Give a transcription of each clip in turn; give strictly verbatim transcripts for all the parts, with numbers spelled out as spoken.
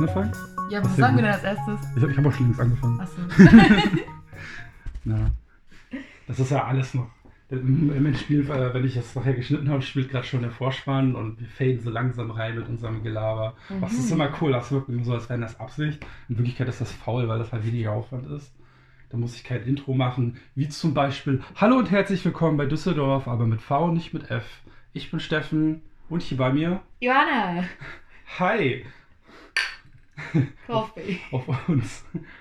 angefangen? Ja, was sagen wir denn als erstes? Ich habe ich hab auch schon links angefangen. Achso. Na, das ist ja alles noch. Im Moment spielt, äh, wenn ich das nachher geschnitten habe, spielt gerade schon der Vorspann und wir faden so langsam rein mit unserem Gelaber. Mhm. Das ist immer cool, das wirkt immer so, als wäre das Absicht. In Wirklichkeit ist das faul, weil das halt weniger Aufwand ist. Da muss ich kein Intro machen, wie zum Beispiel: Hallo und herzlich willkommen bei Düsseldorf, aber mit V, nicht mit F. Ich bin Steffen und hier bei mir Johanna. Hi. Coffee. Auf, auf uns.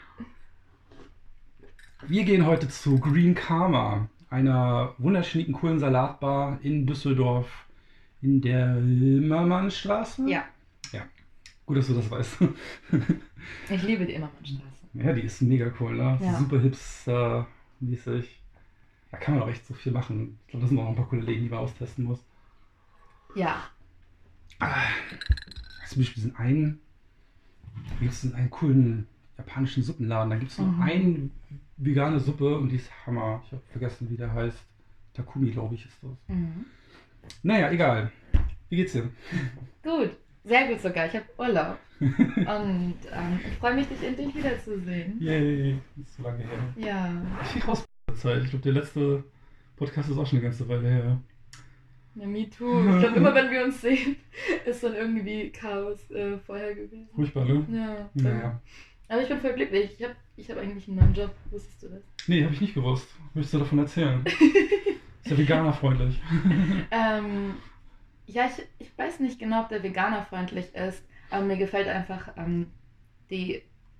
Wir gehen heute zu Green Karma, einer wunderschönen, coolen Salatbar in Düsseldorf in der Immermannstraße. Ja. Ja, gut, dass du das weißt. Ich liebe die Immermannstraße. Ja, die ist mega cool, ne? Ja. Super hipster-mäßig. Da kann man auch echt so viel machen. Ich glaube, das sind auch noch ein paar coole Läden, die man austesten muss. Ja. Zum Beispiel diesen einen, da gibt es einen coolen japanischen Suppenladen. Da gibt es nur Mhm. eine vegane Suppe und die ist Hammer. Ich habe vergessen, wie der heißt. Takumi, glaube ich, ist das. Mhm. Naja, egal. Wie geht's dir? Gut. Sehr gut sogar. Ich habe Urlaub. Und ähm, ich freue mich, dich endlich wiederzusehen. Yay, das ist so lange her. Ja. Viel raus Zeit. Ich glaube, der letzte Podcast ist auch schon eine ganze Weile her. Ja, me too. Ich glaube, immer wenn wir uns sehen, ist dann irgendwie Chaos äh, vorher gewesen. Furchtbar, ne? Ja. Naja. Aber ich bin voll glücklich. Ich habe ich hab eigentlich einen neuen Job. Wusstest du das? Nee, habe ich nicht gewusst. Möchtest du davon erzählen? Ist ja veganerfreundlich. ähm, ja, ich, ich weiß nicht genau, ob der veganerfreundlich ist, aber mir gefällt einfach ähm, die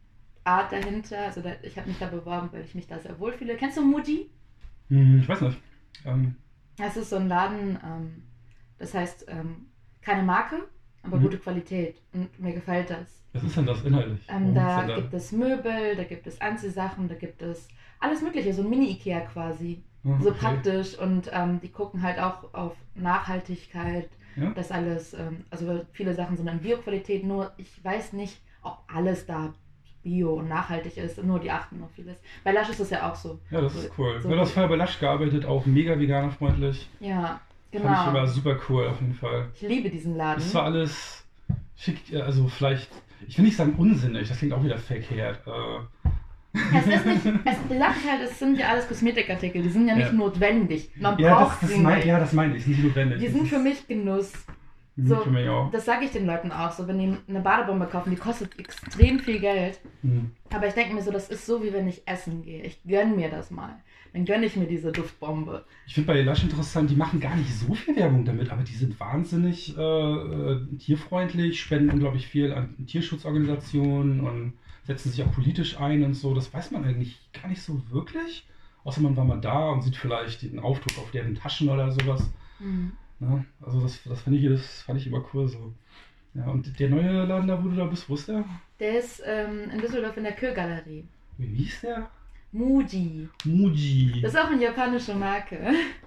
Art dahinter. Also da, ich habe mich da beworben, weil ich mich da sehr wohl fühle. Kennst du Muji? Hm, ich weiß nicht. Ähm, Das ist so ein Laden, ähm, das heißt ähm, keine Marke, aber Mhm. gute Qualität. Und mir gefällt das. was ist denn das inhaltlich? Ähm, Worum da geht's denn gibt es Möbel, da gibt es Anziehsachen, da gibt es alles Mögliche, so ein Mini-Ikea quasi. Ah, So okay. praktisch, und ähm, die gucken halt auch auf Nachhaltigkeit, Ja? das alles, ähm, also viele Sachen sind in Bio-Qualität, nur ich weiß nicht, ob alles da bio und nachhaltig ist, nur die achten auf vieles. Bei Lush ist das ja auch so. Ja, das so, ist cool. so Du hast vorher bei Lush gearbeitet, auch mega veganerfreundlich. Ja, Fand ich immer genau. super cool, auf jeden Fall. Ich liebe diesen Laden. Ist zwar alles schick, äh, also vielleicht, ich will nicht sagen unsinnig, das klingt auch wieder verkehrt. Äh, Es ist nicht, es Lush halt, es sind ja alles Kosmetikartikel, die sind ja nicht Ja. notwendig. Man ja, braucht das, das sie mein, nicht. ja, das meine ich, ist nicht notwendig. Die Das sind ist- für mich Genuss. Mhm, so- für mich auch. Das sage ich den Leuten auch so, wenn die eine Badebombe kaufen, die kostet extrem viel Geld. Mhm. Aber ich denke mir so, das ist so, wie wenn ich essen gehe. Ich gönne mir das mal. Dann gönne ich mir diese Duftbombe. Ich finde bei Lush interessant, die machen gar nicht so viel Werbung damit, aber die sind wahnsinnig äh, äh, tierfreundlich, spenden unglaublich viel an Tierschutzorganisationen und setzen sich auch politisch ein und so. Das weiß man eigentlich gar nicht so wirklich. Außer man war mal da und sieht vielleicht den Aufdruck auf deren Taschen oder sowas. Mhm. Ja, also das, das, fand ich, das fand ich immer cool so. Ja, und der neue Laden da, wo du da bist, wo ist der? Der ist ähm, in Düsseldorf in der Kö-Galerie. Wie hieß der? Muji. Muji. Das ist auch eine japanische Marke.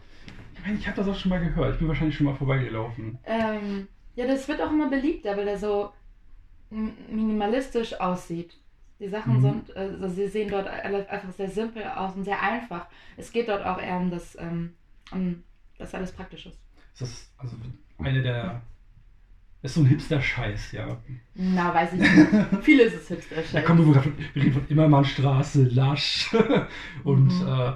Ich meine, ich habe das auch schon mal gehört. Ich bin wahrscheinlich schon mal vorbeigelaufen. Ähm, ja, das wird auch immer beliebter, weil er so m- minimalistisch aussieht. Die Sachen Mhm. sind, also sie sehen dort alle einfach sehr simpel aus und sehr einfach. Es geht dort auch eher um das, ähm, um das alles praktisch ist. Ist das also eine der. Ist so ein Hipster-Scheiß, ja. Na, weiß ich nicht. Vieles ist Da Hipster-Scheiß. kommen wir, von, wir reden von Immermannstraße, Lush und Mhm. äh,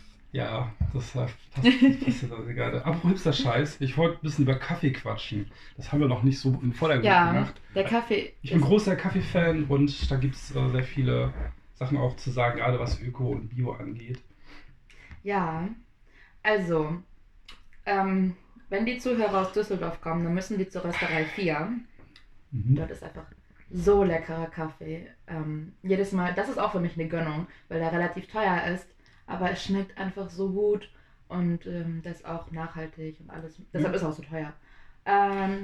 ja, das passt, das passt ja egal. Apropos Hipster-Scheiß, ich wollte ein bisschen über Kaffee quatschen. Das haben wir noch nicht so im Vordergrund Ja, gemacht. der Kaffee Ich bin ist- großer Kaffee-Fan und da gibt es äh, sehr viele Sachen auch zu sagen, gerade was Öko und Bio angeht. Ja, also, ähm, wenn die Zuhörer aus Düsseldorf kommen, dann müssen die zur Rösterei vier. Mhm. Dort ist einfach so leckerer Kaffee. Ähm, jedes Mal, das ist auch für mich eine Gönnung, weil der relativ teuer ist, aber es schmeckt einfach so gut und ähm, das ist auch nachhaltig und alles. Deshalb Ja. ist er auch so teuer. Ähm,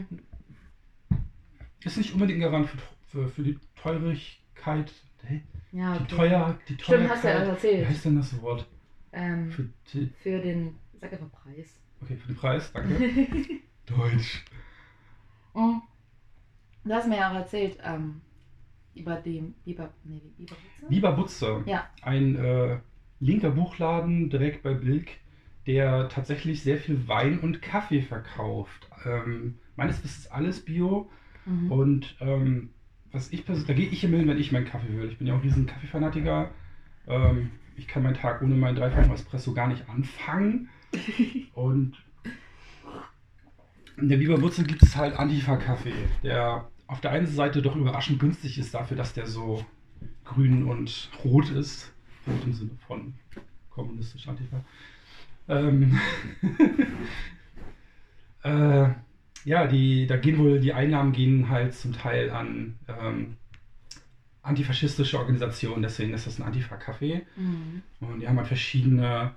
Ist nicht unbedingt ein Garant für, für, für die Teurigkeit. Hä? ja, Die okay. teuer, die Stimmt, hast du ja Teuerkeit. Wie erzählt. heißt denn das Wort? Ähm, Für die, für den, sag einfach Preis. okay, für den Preis, danke. Deutsch. Mm. Du hast mir ja auch erzählt, ähm, über den Biber, nee, die Biberbutze? Biber Butze, Ja. ein äh, linker Buchladen direkt bei Bilk, der tatsächlich sehr viel Wein und Kaffee verkauft. Ähm, meines Wissens alles Bio Mhm. und ähm, was ich persönlich, da gehe ich im Millen, wenn ich meinen Kaffee will. Ich bin ja auch ein riesen Kaffeefanatiker. Ähm, ich kann meinen Tag ohne meinen dreifachen Espresso gar nicht anfangen. Und in der Biberwurzel gibt es halt Antifa-Kaffee, der auf der einen Seite doch überraschend günstig ist dafür, dass der so grün und rot ist. Rot im Sinne von kommunistisch Antifa. Ähm äh, ja, die, da gehen wohl, die Einnahmen gehen halt zum Teil an ähm, antifaschistische Organisationen, deswegen ist das ein Antifa-Kaffee. Mhm. Und die haben halt verschiedene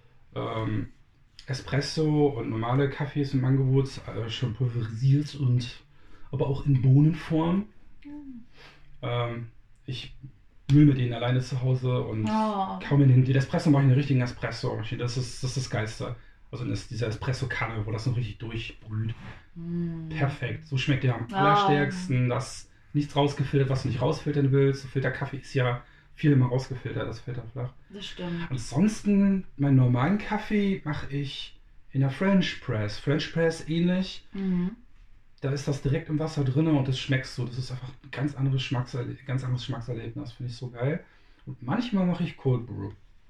ähm, Espresso und normale Kaffees im Angebot, äh, schon pulverisiert und aber auch in Bohnenform. Mhm. Ähm, ich müll mit denen alleine zu Hause und oh. kaum in den, den Espresso mache ich einen richtigen Espresso. Das ist das, ist das Geilste. Also ist diese Espresso-Kanne, wo das noch richtig durchbrüht. Mm. Perfekt. So schmeckt der am allerstärksten. Das nichts rausgefiltert, was du nicht rausfiltern willst. So Filterkaffee ist ja viel immer rausgefiltert, das Filterflach. Das stimmt. Ansonsten, meinen normalen Kaffee mache ich in der French Press. French Press ähnlich. Mhm. Da ist das direkt im Wasser drin und das schmeckt so. Das ist einfach ein ganz anderes, Geschmackserle- ganz anderes Geschmackserlebnis. Das finde ich so geil. Und manchmal mache ich Cold Brew.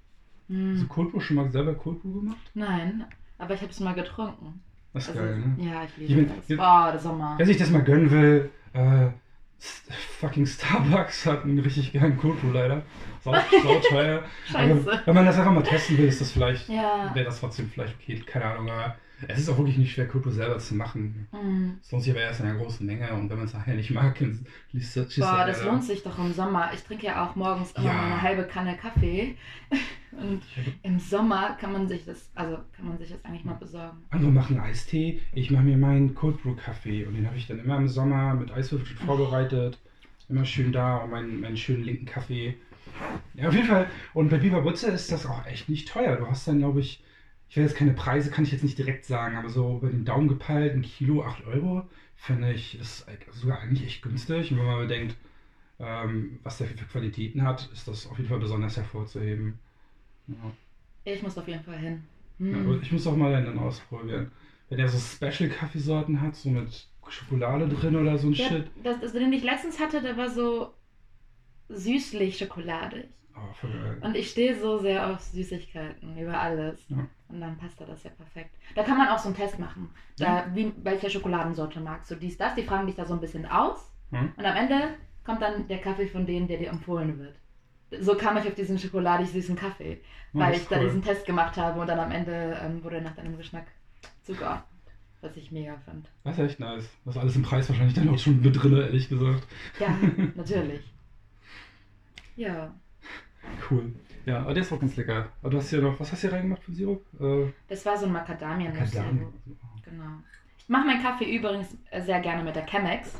Hm. Hast du Cold Brew schon mal selber Cold Brew gemacht? Nein, aber ich habe es mal getrunken. Das ist also, geil, ne? Ja, ich liebe ich das. Boah, der Sommer. Wer sich das mal gönnen will, äh, fucking Starbucks hat einen richtig geilen Cold Brew leider. Sau, sau teuer. Scheiße. Aber wenn man das einfach mal testen will, ist das vielleicht, ja. wäre das trotzdem vielleicht okay. Keine Ahnung, aber es ist auch wirklich nicht schwer, Cold Brew selber zu machen. Mhm. Es lohnt sich aber erst in einer großen Menge und wenn man es nachher nicht mag, dann liest das Boah, das lohnt sich doch im Sommer. Ich trinke ja auch morgens immer ja. eine halbe Kanne Kaffee. Und im Sommer kann man sich das, also kann man sich das eigentlich mal besorgen. Andere machen Eistee, ich mache mir meinen Cold Brew Kaffee und den habe ich dann immer im Sommer mit Eiswürfeln vorbereitet. Immer schön da und meinen, meinen schönen linken Kaffee. Ja, auf jeden Fall. Und bei Biberwurzel ist das auch echt nicht teuer. Du hast dann, glaube ich, ich will jetzt keine Preise, kann ich jetzt nicht direkt sagen, aber so über den Daumen gepeilt, ein Kilo, acht Euro, finde ich, ist sogar eigentlich echt günstig. Und wenn man bedenkt, ähm, was der für Qualitäten hat, ist das auf jeden Fall besonders hervorzuheben. Ja. Ich muss auf jeden Fall hin. Hm. Ja, aber ich muss auch mal dann ausprobieren. Wenn der so Special-Kaffeesorten hat, so mit Schokolade drin oder so ein ja, Shit. Das, also den ich letztens hatte, der war so süßlich schokoladig. Oh, voll geil. Und ich stehe so sehr auf Süßigkeiten, über alles. Ja. Und dann passt das ja perfekt. Da kann man auch so einen Test machen. Da, ja. wie, welche Schokoladensorte magst du? Dies, das. Die fragen dich da so ein bisschen aus. Hm? Und am Ende kommt dann der Kaffee von denen, der dir empfohlen wird. So kam ich auf diesen schokoladig süßen Kaffee. Oh, weil ich cool. da diesen Test gemacht habe und dann am Ende ähm, wurde nach deinem Geschmack zugeordnet. Was ich mega fand. Das ist echt nice. Das ist alles im Preis wahrscheinlich dann auch schon mit drin, ehrlich gesagt. Ja, natürlich. Ja. Cool. Ja, aber der ist auch ganz lecker. Aber du hast hier noch, was hast du hier reingemacht für Sirup? Äh, das war so ein Macadamia-Nuss. Macadamia. Genau. Ich mache meinen Kaffee übrigens sehr gerne mit der Chemex.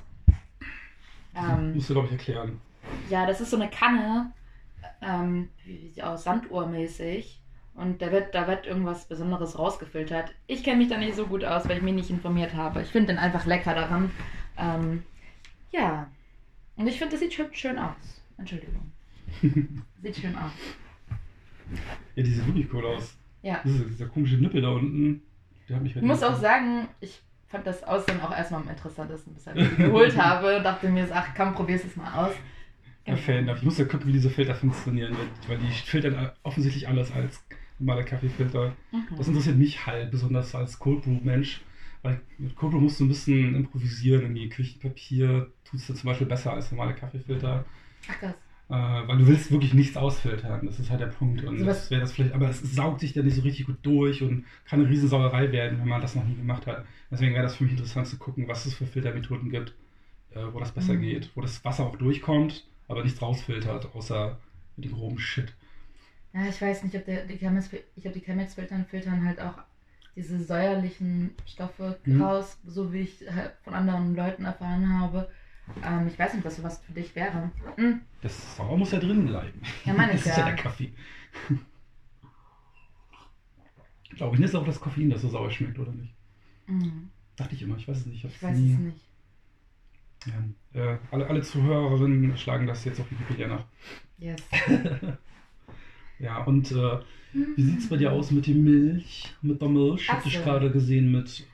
Ähm, musst du, glaube ich, erklären. Ja, das ist so eine Kanne, ähm, wie sie aus Sanduhrmäßig. Und da wird, da wird irgendwas Besonderes rausgefiltert. Ich kenne mich da nicht so gut aus, weil ich mich nicht informiert habe. Ich finde den einfach lecker daran. Ähm, ja. Und ich finde, das sieht schön, schön aus. Entschuldigung. Sieht schön aus. Ja, die sieht wirklich cool aus. Ja. Dieser, dieser komische Nippel da unten. Der hat mich ich muss auch sagen, ich fand das Aussehen auch erstmal am interessantesten, bis ich es geholt habe und dachte mir, ach komm, probier's es mal aus. Ja, Fan. Ich muss ja gucken, wie diese Filter funktionieren, weil die filtern offensichtlich anders als normale Kaffeefilter. Mhm. Das interessiert mich halt, besonders als Cold Brew Mensch. Weil mit Cold Brew musst du ein bisschen improvisieren, irgendwie Küchenpapier tut es zum Beispiel besser als normale Kaffeefilter. Ach krass. Äh, weil du willst wirklich nichts ausfiltern, das ist halt der Punkt. Und so das wäre das vielleicht, aber es saugt sich dann nicht so richtig gut durch und kann eine Riesensauerei werden, wenn man das noch nie gemacht hat. Deswegen wäre das für mich interessant zu gucken, was es für Filtermethoden gibt, äh, wo das besser mhm. geht, wo das Wasser auch durchkommt, aber nichts rausfiltert, außer mit dem groben Shit. Ja, ich weiß nicht, ob der, die Chemex, ich glaube, die Chemex-Filtern filtern halt auch diese säuerlichen Stoffe mhm. raus, so wie ich halt von anderen Leuten erfahren habe. Ähm, ich weiß nicht, was sowas für dich wäre. Mhm. Das Sauer muss ja drin bleiben. Ja, meine ich das ja. ist ja der Kaffee. Glaube ich, ist auch das Koffein, das so sauer schmeckt, oder nicht? Mhm. Dachte ich immer, ich weiß es nicht. Ich, ich weiß nie... es nicht. Ja, äh, alle, alle Zuhörerinnen schlagen das jetzt auf Wikipedia nach. Yes. Ja, und äh, wie sieht es bei dir aus mit der Milch? Mit der Milch? Hab ich gerade gesehen mit... Ich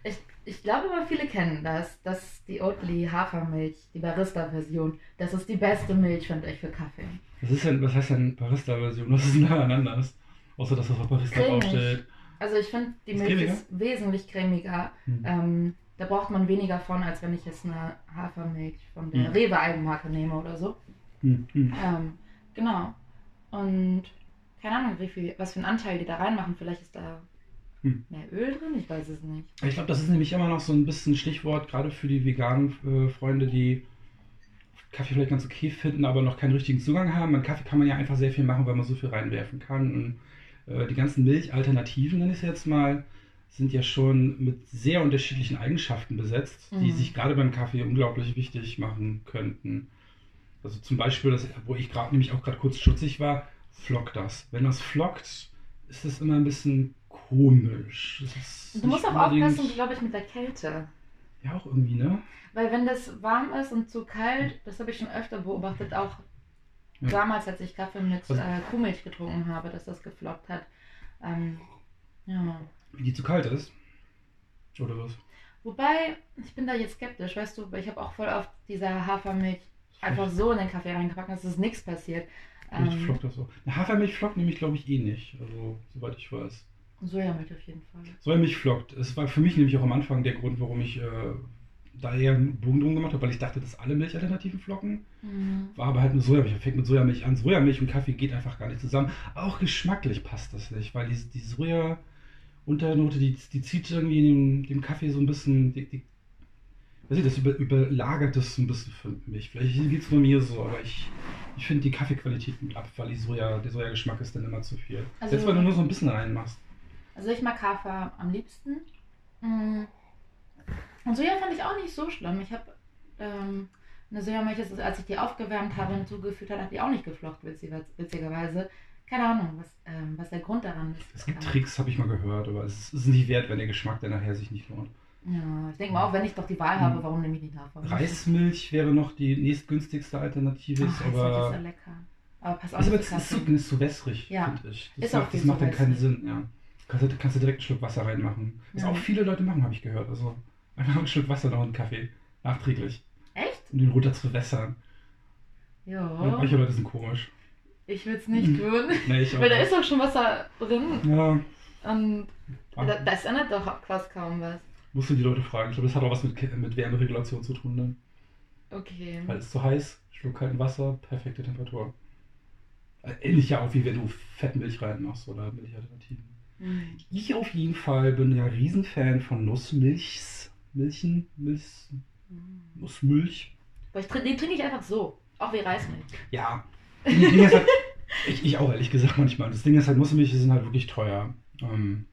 Ich glaube aber viele kennen das, dass die Oatly Hafermilch, die Barista-Version, das ist die beste Milch, finde ich, für Kaffee. Das ist ja, was heißt denn Barista-Version? Was ist denn daran anders? Außer, dass das auf Barista Cremig. draufsteht. Also ich finde, die Ist Milch cremiger? ist wesentlich cremiger. Hm. Ähm, da braucht man weniger von, als wenn ich jetzt eine Hafermilch von der Hm. Rewe-Eigenmarke nehme oder so. Hm. Hm. Ähm, genau. Und keine Ahnung, wie viel, was für einen Anteil die da reinmachen. Vielleicht ist da Hm. mehr Öl drin, ich weiß es nicht. Ich glaube, das ist nämlich immer noch so ein bisschen Stichwort, gerade für die veganen äh, Freunde, die Kaffee vielleicht ganz okay finden, aber noch keinen richtigen Zugang haben. Mit Kaffee kann man ja einfach sehr viel machen, weil man so viel reinwerfen kann. Und äh, die ganzen Milchalternativen, nenne ich es jetzt mal, sind ja schon mit sehr unterschiedlichen Eigenschaften besetzt, die Mhm. sich gerade beim Kaffee unglaublich wichtig machen könnten. Also zum Beispiel, das, wo ich gerade nämlich auch gerade kurz stutzig war, flockt das. Wenn das flockt, ist das immer ein bisschen komisch. Das ist Du musst nicht auch unbedingt- aufpassen, glaube ich, mit der Kälte. Ja, auch irgendwie, ne? Weil wenn das warm ist und zu kalt, das habe ich schon öfter beobachtet, auch Ja. damals, als ich Kaffee mit Also- äh, Kuhmilch getrunken habe, dass das geflockt hat. Ähm, ja. Wenn die zu kalt ist. Oder was? Wobei, ich bin da jetzt skeptisch, weißt du, weil ich habe auch voll oft diese Hafermilch einfach so in den Kaffee reingepackt, dass ist nichts passiert. Vielleicht Ähm, flockt das so. Eine Hafermilch flockt nämlich, glaube ich, eh nicht. Also, soweit ich weiß. Sojamilch auf jeden Fall. Sojamilch flockt. Es war für mich nämlich auch am Anfang der Grund, warum ich äh, da eher einen Bogen drum gemacht habe, weil ich dachte, dass alle Milchalternativen flocken. Mhm. War aber halt eine Sojamilch. Ich fängt mit Sojamilch an. Sojamilch und Kaffee geht einfach gar nicht zusammen. Auch geschmacklich passt das nicht, weil die, die Soja-Unternote, die, die zieht irgendwie dem, dem Kaffee so ein bisschen. Die, die, weiß ich, das über, überlagert das so ein bisschen für mich. Vielleicht geht es nur mir so, aber ich, ich finde die Kaffeequalität nimmt ab, weil die Soja, der Sojageschmack ist dann immer zu viel. Also- Selbst wenn du nur so ein bisschen reinmachst. Also ich mag Hafer am liebsten. Mm. Und Soja fand ich auch nicht so schlimm. Ich habe ähm, eine Sojamilch, das ist, als ich die aufgewärmt habe und hinzugefügt habe, hat die auch nicht geflocht, witzig- witzigerweise. Keine Ahnung, was, ähm, was der Grund daran ist. Es gibt Ähm, Tricks, habe ich mal gehört, aber es ist nicht wert, wenn der Geschmack dann nachher sich nicht lohnt. Ja, ich denke mal auch, wenn ich doch die Wahl habe, warum nehme ich nicht Hafer? Reismilch wäre noch die nächstgünstigste Alternative, Ach, ist Reismilch ist ja aber, lecker. Aber pass auf, ist aber nicht es ist zu so, Kaffee. ist so wässrig, Ja. finde ich. Das Ist auch macht, viel das macht zu dann keinen wässrig. Sinn, ja. Kannst du, kannst du direkt einen Schluck Wasser reinmachen. Was Ja. auch viele Leute machen, habe ich gehört. Also einfach einen Schluck Wasser noch in den Kaffee. Nachträglich. Echt? Um den runter zu wässern. Ja, Ja. manche Leute sind komisch. Ich will es nicht tun. Nee, ich auch Weil da nicht. ist doch schon Wasser drin. Ja, Und ah, da, das ändert doch fast kaum was. musst du die Leute fragen. Ich glaube, das hat auch was mit, Ke- mit Wärmeregulation zu tun. Ne? Okay. Weil es zu heiß, Schluck kalten Wasser, perfekte Temperatur. Äh, Ähnlich ja auch, wie wenn du Fettmilch reinmachst oder Milchalternativen. Hm. Ich auf jeden Fall bin ja Riesenfan von Nussmilchs. Milchen, Milch, Nussmilch. Aber ich trinke, den trinke ich einfach so. Auch wie Reismilch. Ja. Das Ding ist halt, ich, ich auch ehrlich gesagt manchmal. Das Ding ist halt, Nussmilch sind halt wirklich teuer. Ähm,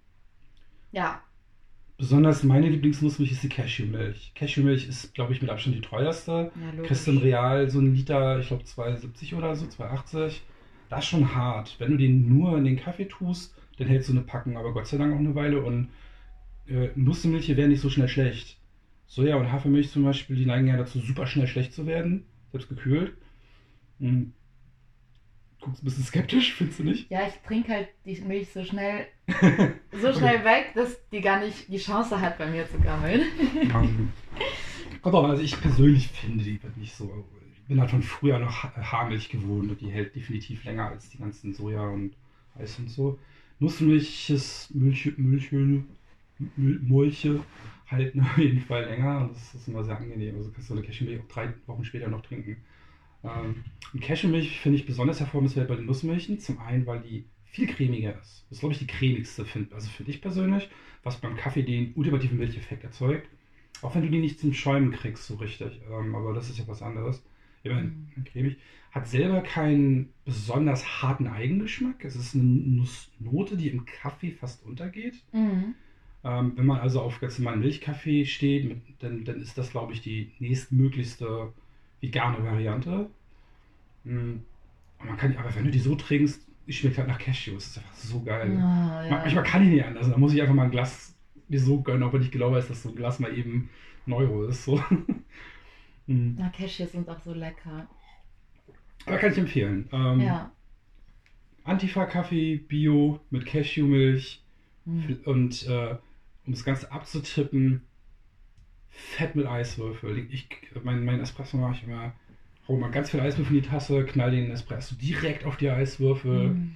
Ja. besonders meine Lieblingsnussmilch ist die Cashewmilch. Cashewmilch ist, glaube ich, mit Abstand die teuerste. Ja, logisch. Kriegst du im Real so einen Liter, ich glaube zwei siebzig oder so, zwei achtzig. Das ist schon hart. Wenn du den nur in den Kaffee tust, dann hältst du eine Packung, aber Gott sei Dank auch eine Weile. Und äh, Nussmilch werden nicht so schnell schlecht. Soja- und Hafermilch zum Beispiel, die neigen ja dazu, super schnell schlecht zu werden, selbst gekühlt. Hm. Guckst ein bisschen skeptisch, findest du nicht? Ja, ich trinke halt die Milch so schnell, so schnell weg, dass die gar nicht die Chance hat, bei mir zu gammeln. Ähm, Kommt auch, also ich persönlich finde, die wird nicht so. Ich bin halt von früher noch Ha- Haarmilch gewohnt und die hält definitiv länger als die ganzen Soja und Reis und so. Nussmilches Milch, Milchöl, Mil- Molche halten auf jeden Fall länger und das ist immer sehr angenehm. Also kannst du eine Cashewmilch auch drei Wochen später noch trinken. Ähm, und Cashewmilch finde ich besonders hervorragend bei den Nussmilchen. Zum einen, weil die viel cremiger ist. Das ist, glaube ich, die cremigste, find, also finde ich persönlich, was beim Kaffee den ultimativen Milcheffekt erzeugt. Auch wenn du die nicht zum Schäumen kriegst, so richtig. Ähm, aber das ist ja was anderes. Ich meine, cremig. Hat selber keinen besonders harten Eigengeschmack. Es ist eine Nussnote, die im Kaffee fast untergeht. Mhm. Ähm, wenn man also auf ganz normalen Milchkaffee steht, mit, dann, dann ist das, glaube ich, die nächstmöglichste vegane Variante. Mm. Und man kann, aber wenn du die so trinkst, die schmeckt halt nach Cashew. Das ist einfach so geil. Ah, ja. Manchmal kann ich nicht anders. Da muss ich einfach mal ein Glas mir so gönnen, auch wenn ich genau weiß, dass so ein Glas mal eben ein Euro ist. So. Mm. Na, Cashews sind auch so lecker. Aber kann ich empfehlen. Ähm, Ja. Antifa-Kaffee, Bio mit Cashewmilch Mhm. und äh, um das Ganze abzutippen, Fett mit Eiswürfel. Ich, mein, mein Espresso mache ich immer, hau mal ganz viel Eiswürfel in die Tasse, knall den Espresso direkt auf die Eiswürfel. Mm.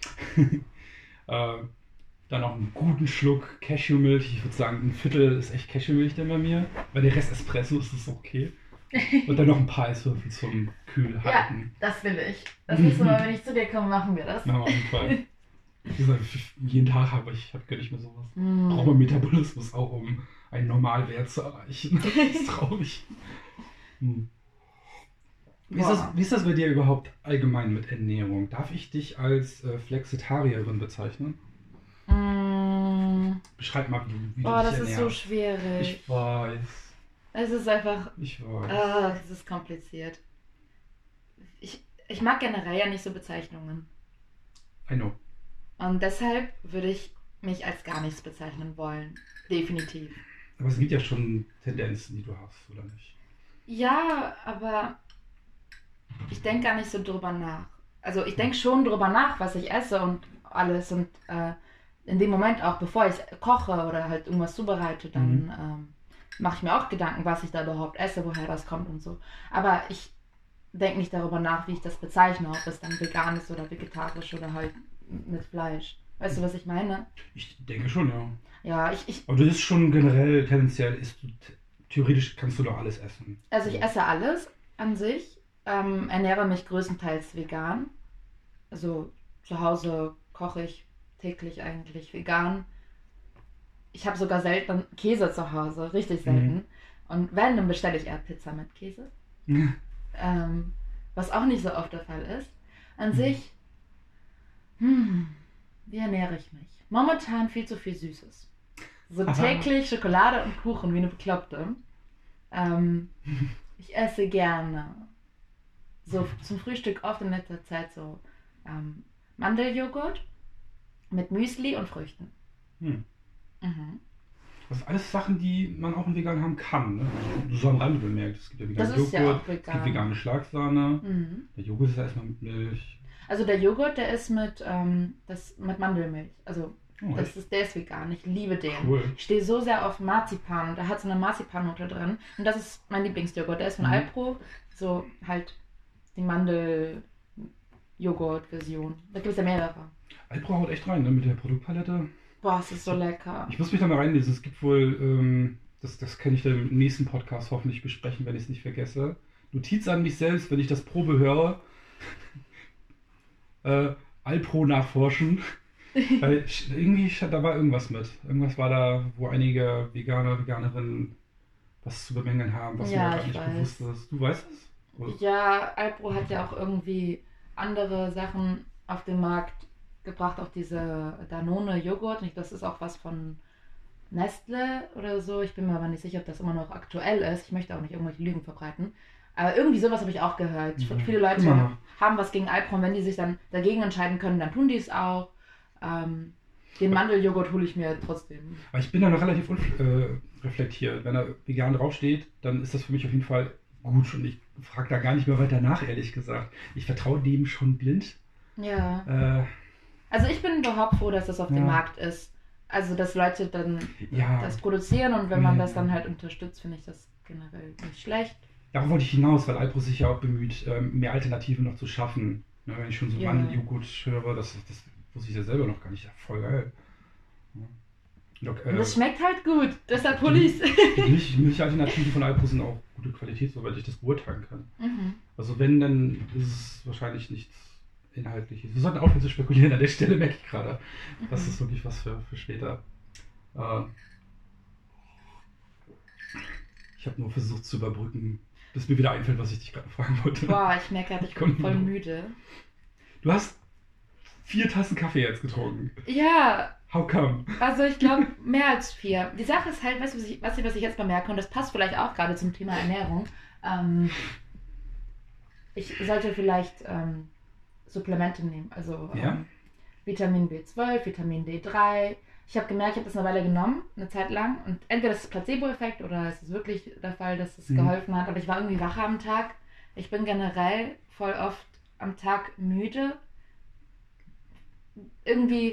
äh, dann noch einen guten Schluck Cashewmilch. Ich würde sagen, ein Viertel ist echt Cashewmilch dann bei mir. Bei der Rest Espresso ist es okay. Und dann noch ein paar Eiswürfel zum Kühlhalten. Ja, das will ich. Das nächste Mal, wenn ich zu dir komme, machen wir das. Ja, auf jeden Fall. Wie gesagt, jeden Tag habe ich, habe gönne ich mir sowas. Mm. Braucht man Metabolismus auch, um einen Normalwert zu erreichen. Das ist traurig. Hm. Wie, ist das, wie ist das bei dir überhaupt allgemein mit Ernährung? Darf ich dich als äh, Flexitarierin bezeichnen? Mm. Beschreib mal, wie, wie Boah, du dich das ist ernährst. so schwierig. Ich weiß. Es ist einfach... Ich weiß. Ah, es ist kompliziert. Ich, ich mag generell ja nicht so Bezeichnungen. I know. Und deshalb würde ich mich als gar nichts bezeichnen wollen. Definitiv. Aber es gibt ja schon Tendenzen, die du hast, oder nicht? Ja, aber ich denke gar nicht so drüber nach. Also ich denke schon drüber nach, was ich esse und alles. Und äh, in dem Moment auch, bevor ich koche oder halt irgendwas zubereite, dann mhm. ähm, mache ich mir auch Gedanken, was ich da überhaupt esse, woher das kommt und so. Aber ich denke nicht darüber nach, wie ich das bezeichne, ob es dann vegan ist oder vegetarisch oder halt mit Fleisch. Weißt du, was ich meine? Ich denke schon, ja. Ja, ich... ich Aber du isst schon generell, tendenziell, isst du, theoretisch kannst du doch alles essen. Also ich esse alles an sich, ähm, ernähre mich größtenteils vegan. Also zu Hause koche ich täglich eigentlich vegan. Ich habe sogar selten Käse zu Hause, richtig selten. Mhm. Und wenn, dann bestelle ich eher Pizza mit Käse. Mhm. Ähm, was auch nicht so oft der Fall ist. An mhm. sich, hm, wie ernähre ich mich? Momentan viel zu viel Süßes. So Aha. täglich Schokolade und Kuchen wie eine Bekloppte. Ähm, ich esse gerne so zum Frühstück oft in letzter Zeit so ähm, Mandeljoghurt mit Müsli und Früchten. Hm. Mhm. Das sind alles Sachen, die man auch in vegan haben kann. Ne? So am Rande bemerkt. Es gibt ja veganen Joghurt, ja vegan. Es gibt vegane Schlagsahne. Mhm. Der Joghurt ist ja erstmal mit Milch. Also der Joghurt, der ist mit, ähm, das, mit Mandelmilch. Also oh, das ist, der ist vegan. Ich liebe den. Cool. Ich stehe so sehr auf Marzipan. Der hat so eine Marzipannote drin. Und das ist mein Lieblingsjoghurt. Der ist von mhm. Alpro. So halt die Mandel-Joghurt-Version. Da gibt es ja mehrere. Alpro haut echt rein, ne? Mit der Produktpalette. Boah, es ist so lecker. Ich muss mich da mal reinlesen. Es gibt wohl, ähm, das, das kann ich dann im nächsten Podcast hoffentlich besprechen, wenn ich es nicht vergesse. Notiz an mich selbst, wenn ich das Probe höre. äh, Alpro nachforschen. Weil irgendwie, da war irgendwas mit. Irgendwas war da, wo einige Veganer, Veganerinnen was zu bemängeln haben, was ja, mir gar nicht weiß. bewusst ist. Du weißt es? Oder? Ja, Alpro hat ja auch irgendwie andere Sachen auf den Markt gebracht, auch diese Danone-Joghurt. Das ist auch was von Nestle oder so. Ich bin mir aber nicht sicher, ob das immer noch aktuell ist. Ich möchte auch nicht irgendwelche Lügen verbreiten. Aber irgendwie sowas habe ich auch gehört. Mhm. Viele Leute ja. haben was gegen Alpro und wenn die sich dann dagegen entscheiden können, dann tun die es auch. Ähm, den Mandeljoghurt hole ich mir trotzdem. Aber ich bin da noch relativ unreflektiert. Äh, wenn da vegan draufsteht, dann ist das für mich auf jeden Fall gut und ich frage da gar nicht mehr weiter nach, ehrlich gesagt. Ich vertraue dem schon blind. Ja. Äh, also ich bin überhaupt froh, dass das auf ja. dem Markt ist. Also dass Leute dann ja. das produzieren und wenn man ja. das dann halt unterstützt, finde ich das generell nicht schlecht. Darauf wollte ich hinaus, weil Alpro sich ja auch bemüht, mehr Alternativen noch zu schaffen. Ja, wenn ich schon so ja. Mandeljoghurt höre, das, das wusste ich ja selber noch gar nicht. Ja, voll geil. Ja. Und, äh, das schmeckt halt gut, deshalb hol ich's. Die Milch, Milchalternativen von Alpro sind auch gute Qualität, soweit ich das beurteilen kann. Mhm. Also wenn, dann ist es wahrscheinlich nichts Inhaltliches. Wir sollten aufhören zu spekulieren an der Stelle, merke ich gerade. Mhm. Das ist wirklich was für, für später. Äh, ich habe nur versucht zu überbrücken, bis mir wieder einfällt, was ich dich gerade fragen wollte. Boah, ich merke gerade, ich bin voll müde. Du hast vier Tassen Kaffee jetzt getrunken. Ja. How come? Also ich glaube, mehr als vier. Die Sache ist halt, weißt du, was ich, was ich, was ich jetzt bemerke, und das passt vielleicht auch gerade zum Thema Ernährung. Ähm, ich sollte vielleicht ähm, Supplemente nehmen, also ähm, ja? Vitamin B zwölf, Vitamin D drei. Ich habe gemerkt, ich habe das eine Weile genommen, eine Zeit lang. Und entweder ist es Placebo-Effekt oder es ist wirklich der Fall, dass es mhm. geholfen hat. Aber ich war irgendwie wacher am Tag. Ich bin generell voll oft am Tag müde. Irgendwie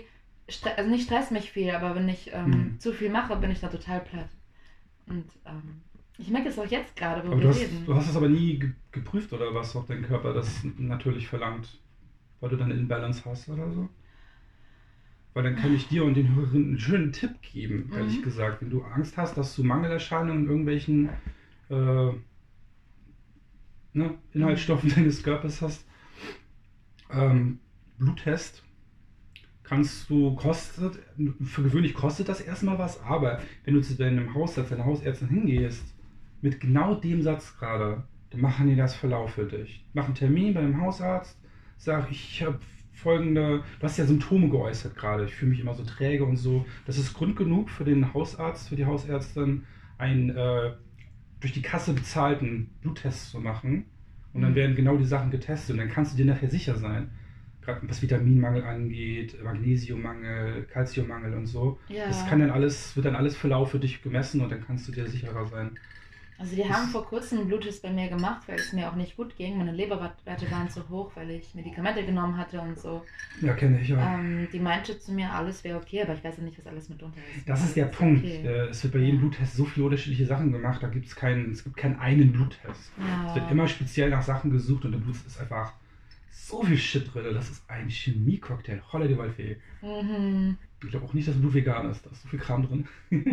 stre- also nicht stresst mich viel, aber wenn ich ähm, Hm. zu viel mache, bin ich da total platt. Und ähm, ich merke es auch jetzt gerade, wo Aber du wir hast, reden. du hast es aber nie ge- geprüft, oder was, ob dein Körper das natürlich verlangt, weil du dann Imbalance hast oder so? Weil dann kann ich dir und den Hörerinnen einen schönen Tipp geben, ehrlich Mhm. gesagt. Wenn du Angst hast, dass du Mangelerscheinungen in irgendwelchen äh, ne, Inhaltsstoffen deines Körpers hast, ähm, Bluttest kannst du, kostet, für gewöhnlich kostet das erstmal was, aber wenn du zu deinem Hausarzt, deiner Hausärztin hingehst, mit genau dem Satz gerade, dann machen die das Verlauf für dich. Mach einen Termin bei dem Hausarzt, sag, ich habe folgende, du hast ja Symptome geäußert gerade, ich fühle mich immer so träge und so. Das ist Grund genug für den Hausarzt, für die Hausärztin, einen äh, durch die Kasse bezahlten Bluttest zu machen. Und dann Mhm. werden genau die Sachen getestet und dann kannst du dir nachher sicher sein, gerade was Vitaminmangel angeht, Magnesiummangel, Kalziummangel und so. Das Ja, kann dann alles, wird dann alles Verlauf für dich gemessen und dann kannst du dir sicherer sein. also die haben Das, vor kurzem einen Bluttest bei mir gemacht, weil es mir auch nicht gut ging. Meine Leberwerte waren zu hoch, weil ich Medikamente genommen hatte und so. ja, kenne ich ja. Ähm, die meinte zu mir, alles wäre okay, aber ich weiß ja nicht, was alles mitunter ist. Das ist der Alles Punkt. okay. Äh, Es wird bei jedem Ja. Bluttest so viele unterschiedliche Sachen gemacht, da gibt's keinen, es gibt keinen einen Bluttest. Es wird Ja. immer speziell nach Sachen gesucht und im Blut ist einfach so viel Shit drin. Das ist ein Chemie-Cocktail. Holla die Waldfee. Mhm. Ich glaube auch nicht, dass Blut vegan ist. Da ist so viel Kram drin.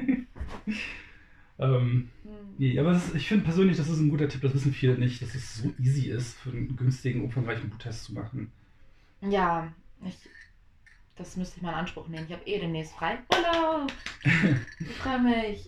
ähm, nee, aber es ist, ich finde persönlich, das ist ein guter Tipp. Das wissen viele nicht, dass es so easy ist, für einen günstigen, umfangreichen Bluttest zu machen. Ja, ich, das müsste ich mal in Anspruch nehmen. Ich habe eh demnächst frei. Urlaub! Ich freue mich.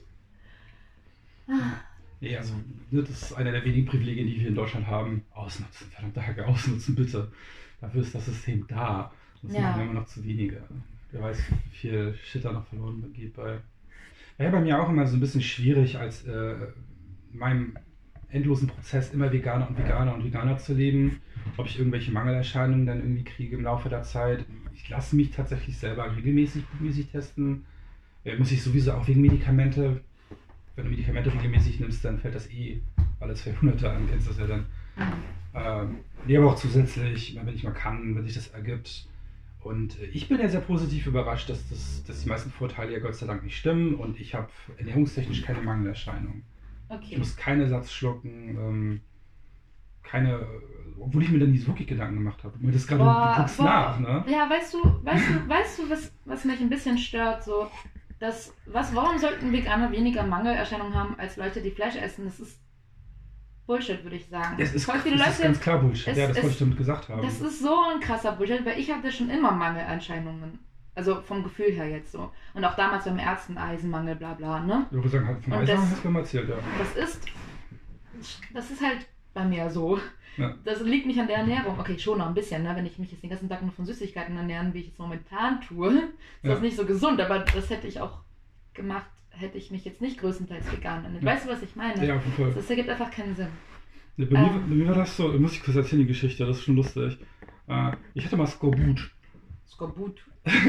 Ah, Nee, also ne, das ist einer der wenigen Privilegien, die wir in Deutschland haben. Ausnutzen, verdammte Hacke, ausnutzen bitte. Dafür ist das System da. Das machen Ja. immer noch zu wenige. Wer weiß, wie viel Shit da noch verloren geht bei. War ja bei mir auch immer so ein bisschen schwierig, als äh, in meinem endlosen Prozess immer Veganer und Veganer und Veganer zu leben, ob ich irgendwelche Mangelerscheinungen dann irgendwie kriege im Laufe der Zeit. Ich lasse mich tatsächlich selber regelmäßig blutmäßig testen. Äh, muss ich sowieso auch wegen Medikamente. Wenn du Medikamente regelmäßig nimmst, dann fällt das eh alles für Hunderte an, kennst das ja dann. Mhm. Ähm, nee, aber auch zusätzlich, immer wenn ich mal kann, wenn sich das ergibt. Und äh, ich bin ja sehr positiv überrascht, dass, das, dass die meisten Vorteile ja Gott sei Dank nicht stimmen und ich habe ernährungstechnisch keine Mangelerscheinungen. Ich Okay. muss keinen Ersatz schlucken, ähm, keine, obwohl ich mir da nie so wirklich Gedanken gemacht habe. Mir das gerade, du Boah, guckst boah. nach, ne? Ja, weißt du, weißt du, weißt du, was, was mich ein bisschen stört, so, dass, was, warum sollten Veganer weniger Mangelerscheinungen haben als Leute, die Fleisch essen? Das ist Bullshit, würde ich sagen. Es ist, Voll viele es ist Leute, ganz klar Bullshit, es ja, das ist- wollte ich damit gesagt haben. das ist so ein krasser Bullshit, weil ich hatte schon immer Mangelerscheinungen. Also vom Gefühl her jetzt so. Und auch damals beim Ärzten Eisenmangel, bla bla, ne? Ich würde sagen, halt von Und Eisern das- hast du mir mal erzählt, ja. Das ist, das ist halt bei mir so. Ja. Das liegt nicht an der Ernährung. Okay, schon noch ein bisschen, ne? Wenn ich mich jetzt den ganzen Tag nur von Süßigkeiten ernähren, wie ich es momentan tue, ist Ja. das nicht so gesund. Aber das hätte ich auch gemacht, hätte ich mich jetzt nicht größtenteils vegan ernährt. Ja. Weißt du, was ich meine? Ja, auf jeden Fall. Das ergibt einfach keinen Sinn. Ja, bei, mir, Ähm. bei mir war das so, muss ich kurz erzählen, die Geschichte, das ist schon lustig. Äh, ich hatte mal Skorbut. Skorbut.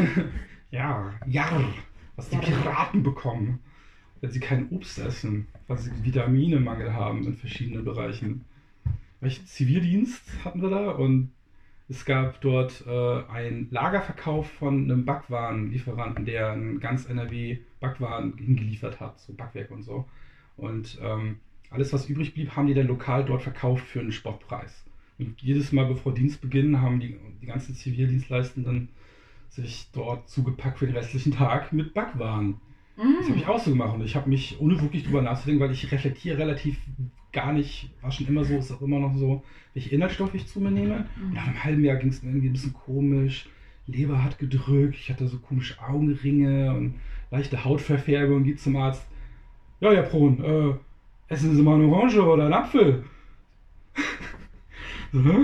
Ja, Jarr, was die Jarr. Piraten bekommen, wenn sie kein Obst essen, weil sie Vitaminemangel haben in verschiedenen Bereichen. Welchen Zivildienst hatten wir da und es gab dort äh, einen Lagerverkauf von einem Backwarenlieferanten, der in ganz N R W Backwaren hingeliefert hat, so Backwerk und so. Und ähm, alles, was übrig blieb, haben die dann lokal dort verkauft für einen Spottpreis. Und jedes Mal, bevor Dienstbeginn, haben die, die ganzen Zivildienstleistenden sich dort zugepackt für den restlichen Tag mit Backwaren. Das habe ich Mm. auch so gemacht und ich habe mich, ohne wirklich drüber nachzudenken, weil ich reflektiere relativ gar nicht, war schon immer so, ist auch immer noch so, welche Inhaltsstoffe ich zu mir nehme. Und nach einem halben Jahr ging es mir irgendwie ein bisschen komisch, Leber hat gedrückt, ich hatte so komische Augenringe und leichte Hautverfärbung, geht zum Arzt. Ja, Herr Prohn, äh, essen Sie mal eine Orange oder einen Apfel. So, ne?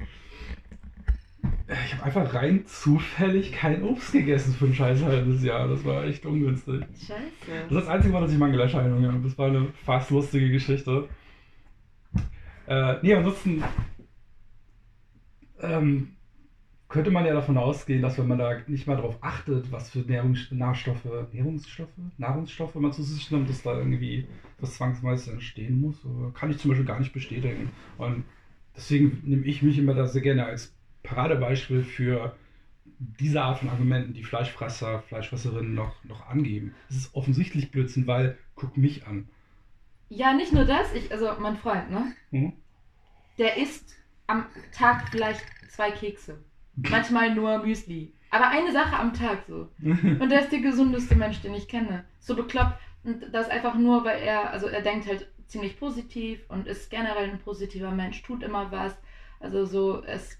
Ich habe einfach rein zufällig kein Obst gegessen für ein scheiß halbes Jahr. Das war echt ungünstig. Das ist Scheiße. das Einzige war, dass ich Mangelerscheinungen habe. Das war eine fast lustige Geschichte. Äh, nee, ansonsten ähm, könnte man ja davon ausgehen, dass wenn man da nicht mal drauf achtet, was für Nährungs Nahrstoffe, Nährungsstoffe, Nahrungsstoffe man zu sich nimmt, dass da irgendwie was zwangsweise entstehen muss. Aber kann ich zum Beispiel gar nicht bestätigen. Und deswegen nehme ich mich immer da sehr gerne als Paradebeispiel für diese Art von Argumenten, die Fleischfresser, Fleischfresserinnen noch, noch angeben. Das ist offensichtlich Blödsinn, weil, guck mich an. Ja, nicht nur das, ich, also mein Freund, ne? Mhm. Der isst am Tag vielleicht zwei Kekse. Manchmal nur Müsli. Aber eine Sache am Tag so. Und der ist der gesundeste Mensch, den ich kenne. So bekloppt. Und das einfach nur, weil er, also er denkt halt ziemlich positiv und ist generell ein positiver Mensch, tut immer was. Also so, ist,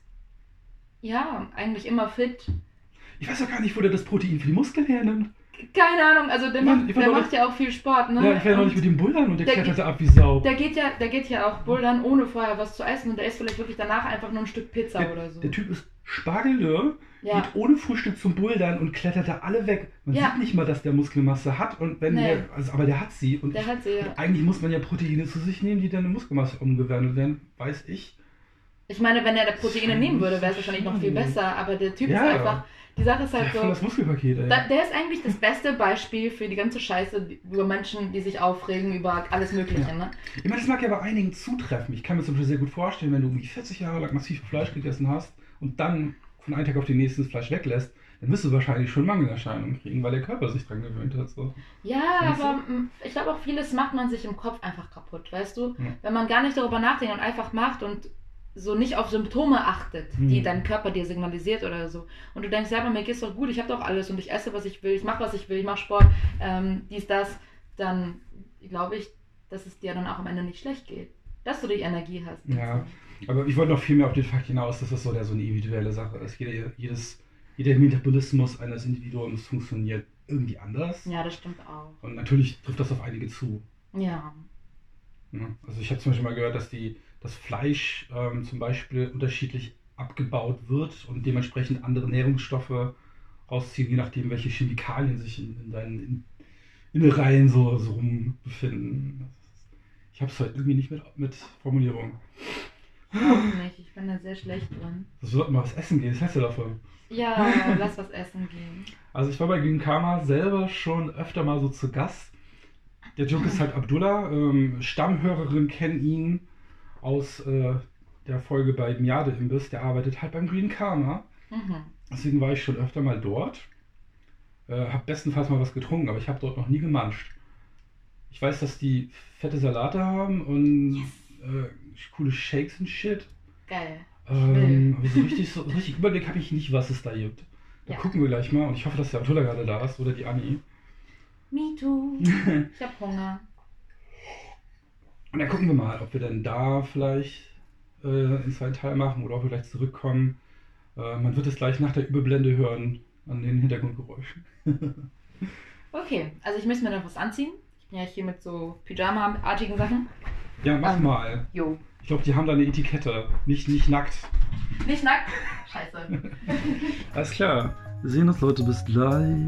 ja, eigentlich immer fit. Ich weiß doch gar nicht, wo der das Protein für die Muskeln hernimmt. Keine Ahnung, also der, Mann, macht, der macht ja auch viel Sport, ne? Ja, ich werde noch nicht mit dem Bouldern und der, der klettert ab wie Sau. Der geht ja, der geht ja auch Bouldern, ohne vorher was zu essen und der isst vielleicht wirklich danach einfach nur ein Stück Pizza der, oder so. Der Typ ist spargeldürr, ja. Geht ohne Frühstück zum Bouldern und klettert da alle weg. Man ja. sieht nicht mal, dass der Muskelmasse hat, und wenn nee. der, also, aber der hat sie. Und der ich, hat sie, ja. Eigentlich muss man ja Proteine zu sich nehmen, die dann in Muskelmasse umgewandelt werden, weiß ich. Ich meine, wenn er da Proteine nehmen würde, wäre es wahrscheinlich noch viel besser, aber der Typ ja. ist einfach... Die Sache ist halt ja, so, das Muskelpaket, ey. Da, der ist eigentlich das beste Beispiel für die ganze Scheiße über Menschen, die sich aufregen über alles Mögliche, ja. ne? Ich meine, das mag ja bei einigen zutreffen. Ich kann mir zum Beispiel sehr gut vorstellen, wenn du irgendwie vierzig Jahre lang massiv Fleisch gegessen hast und dann von einem Tag auf den nächsten das Fleisch weglässt, dann wirst du wahrscheinlich schon Mangelerscheinungen kriegen, weil der Körper sich dran gewöhnt hat. So. Ja, weißt aber du? Ich glaube auch, vieles macht man sich im Kopf einfach kaputt, weißt du? Ja. Wenn man gar nicht darüber nachdenkt und einfach macht und so nicht auf Symptome achtet, hm. die dein Körper dir signalisiert oder so. Und du denkst, ja, aber mir geht's doch gut, ich habe doch alles und ich esse, was ich will, ich mache, was ich will, ich mache Sport, ähm, dies, das, dann glaube ich, dass es dir dann auch am Ende nicht schlecht geht. Dass du die Energie hast. Ja, so. Aber ich wollte noch viel mehr auf den Fakt hinaus, dass das so, der, so eine individuelle Sache ist. Jeder, jedes, jeder Metabolismus eines Individuums funktioniert irgendwie anders. Ja, das stimmt auch. Und natürlich trifft das auf einige zu. Ja. ja also ich habe zum Beispiel mal gehört, dass die das Fleisch ähm, zum Beispiel unterschiedlich abgebaut wird und dementsprechend andere Nährungsstoffe rausziehen, je nachdem, welche Chemikalien sich in, in deinen Innereien so, so rum befinden. Ich habe es halt irgendwie nicht mit, mit Formulierung. Auch nicht, ich bin da sehr schlecht drin. Das wird mal was essen gehen, was hältst du davon? Ja, lass was essen gehen. Also ich war bei Green Karma selber schon öfter mal so zu Gast. Der Joke ist halt Abdullah, ähm, Stammhörerin kennen ihn aus äh, der Folge bei Miade Imbiss, der arbeitet halt beim Green Karma. Mhm. Deswegen war ich schon öfter mal dort. Äh, hab bestenfalls mal was getrunken, aber ich habe dort noch nie gemanscht. Ich weiß, dass die fette Salate haben und yes. äh, coole Shakes und Shit. Geil. Ähm, aber so richtig, so richtig Überblick habe ich nicht, was es da gibt. Da ja. gucken wir gleich mal und ich hoffe, dass der Abdullah gerade da ist oder die Anni. Me too. Ich hab Hunger. Und dann gucken wir mal, ob wir dann da vielleicht äh, einen zweiten Teil machen oder ob wir gleich zurückkommen. Äh, man wird es gleich nach der Überblende hören an den Hintergrundgeräuschen. Okay, also ich müsste mir noch was anziehen. Ich bin ja hier mit so Pyjama-artigen Sachen. Ja, mach um, mal. Jo. Ich glaube, die haben da eine Etikette. Nicht, nicht nackt. Nicht nackt? Scheiße. Alles klar. Wir sehen uns, Leute. Bis gleich.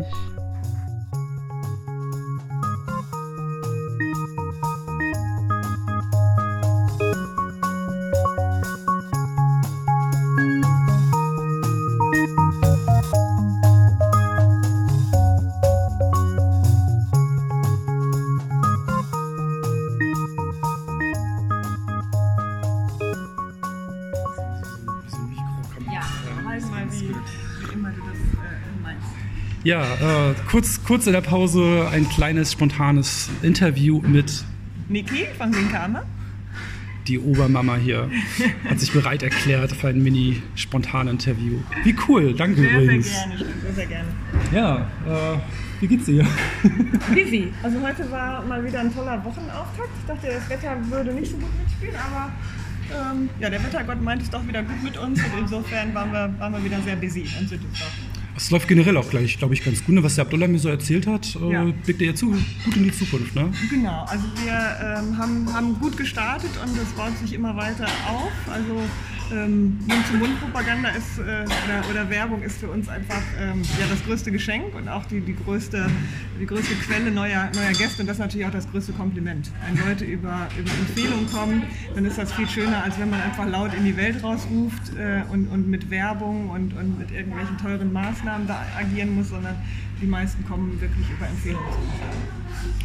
Ja, äh, kurz, kurz in der Pause ein kleines, spontanes Interview mit Niki von Green Karma. Die Obermama hier hat sich bereit erklärt für ein mini-spontan-Interview. Wie cool, danke sehr, übrigens. Sehr gerne, sehr, sehr gerne. Ja, äh, wie geht's dir? Busy. Also heute war mal wieder ein toller Wochenauftakt. Ich dachte, das Wetter würde nicht so gut mitspielen, aber ähm, ja, der Wettergott meint es doch wieder gut mit uns und insofern waren wir, waren wir wieder sehr busy in Süddeutschland. Es läuft generell auch gleich, glaube ich, ganz gut. Was der Abdullah mir so erzählt hat, äh, ja. blickt er jetzt zu, gut in die Zukunft, ne? Genau, also wir ähm, haben, haben gut gestartet und es baut sich immer weiter auf. Also ähm, Mund-zu-Mund-Propaganda ist, äh, oder, oder Werbung ist für uns einfach ähm, ja, das größte Geschenk und auch die, die, größte, die größte Quelle neuer, neuer Gäste und das ist natürlich auch das größte Kompliment. Wenn Leute über, über Empfehlungen kommen, dann ist das viel schöner, als wenn man einfach laut in die Welt rausruft äh, und, und mit Werbung und, und mit irgendwelchen teuren Maßnahmen da agieren muss, sondern die meisten kommen wirklich über Empfehlungen.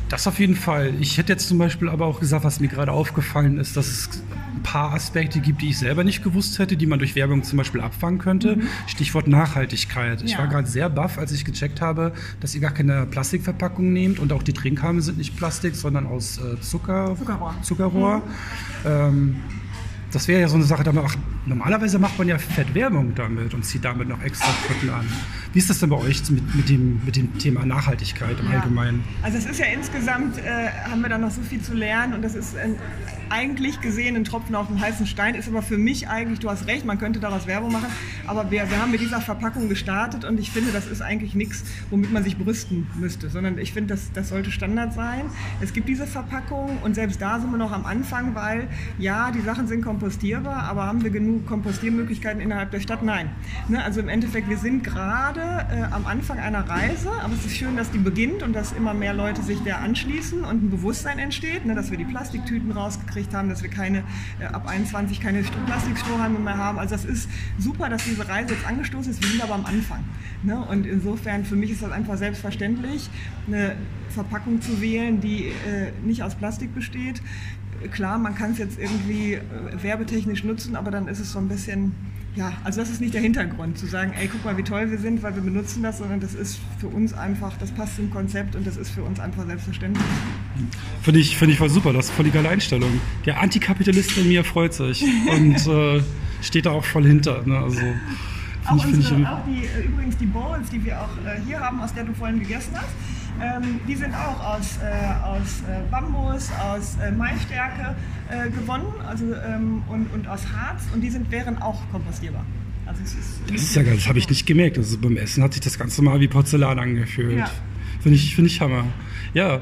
Das auf jeden Fall. Ich hätte jetzt zum Beispiel aber auch gesagt, was mir gerade aufgefallen ist, dass es ein paar Aspekte gibt, die ich selber nicht gewusst hätte, die man durch Werbung zum Beispiel abfangen könnte. Mhm. Stichwort Nachhaltigkeit. Ich ja. war gerade sehr baff, als ich gecheckt habe, dass ihr gar keine Plastikverpackung nehmt und auch die Trinkhalme sind nicht Plastik, sondern aus äh, Zucker, Zuckerrohr. Zuckerrohr. Mhm. Ähm, Das wäre ja so eine Sache, da macht, normalerweise macht man ja Fettwerbung damit und zieht damit noch extra Kunden an. Wie ist das denn bei euch mit, mit, dem, mit dem Thema Nachhaltigkeit im ja. Allgemeinen? Also es ist ja insgesamt, äh, haben wir da noch so viel zu lernen und das ist ein, eigentlich gesehen ein Tropfen auf dem heißen Stein, ist aber für mich eigentlich, du hast recht, man könnte daraus Werbung machen, aber wir, wir haben mit dieser Verpackung gestartet und ich finde, das ist eigentlich nichts, womit man sich brüsten müsste, sondern ich finde, das, das sollte Standard sein. Es gibt diese Verpackung und selbst da sind wir noch am Anfang, weil ja, die Sachen sind kompostierbar, aber haben wir genug Kompostiermöglichkeiten innerhalb der Stadt? Nein. Ne, also im Endeffekt, wir sind gerade äh, am Anfang einer Reise, aber es ist schön, dass die beginnt und dass immer mehr Leute sich der anschließen und ein Bewusstsein entsteht, ne, dass wir die Plastiktüten rausgekriegt haben, dass wir keine, äh, ab einundzwanzig keine Plastikstrohhalme mehr haben. Also das ist super, dass diese Reise jetzt angestoßen ist, wir sind aber am Anfang. Ne? Und insofern, für mich ist das einfach selbstverständlich, eine Verpackung zu wählen, die äh, nicht aus Plastik besteht. Klar, man kann es jetzt irgendwie äh, werbetechnisch nutzen, aber dann ist es so ein bisschen, ja, also das ist nicht der Hintergrund, zu sagen, ey, guck mal, wie toll wir sind, weil wir benutzen das, sondern das ist für uns einfach, das passt zum Konzept und das ist für uns einfach selbstverständlich. Finde ich, finde ich voll super, das ist voll die geile Einstellung. Der Antikapitalist in mir freut sich und äh, steht da auch voll hinter. Ne? Also, auch, unsere, ich, auch die, übrigens die Bowls, die wir auch äh, hier haben, aus der du vorhin gegessen hast, Ähm, die sind auch aus, äh, aus äh, Bambus, aus äh, Maisstärke äh, gewonnen also, ähm, und, und aus Harz und die sind, wären auch kompostierbar. Also es ist das ist ja geil, das habe ich nicht gemerkt. Also beim Essen hat sich das Ganze mal wie Porzellan angefühlt. Ja. Finde ich, find ich Hammer. Ja,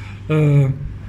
äh,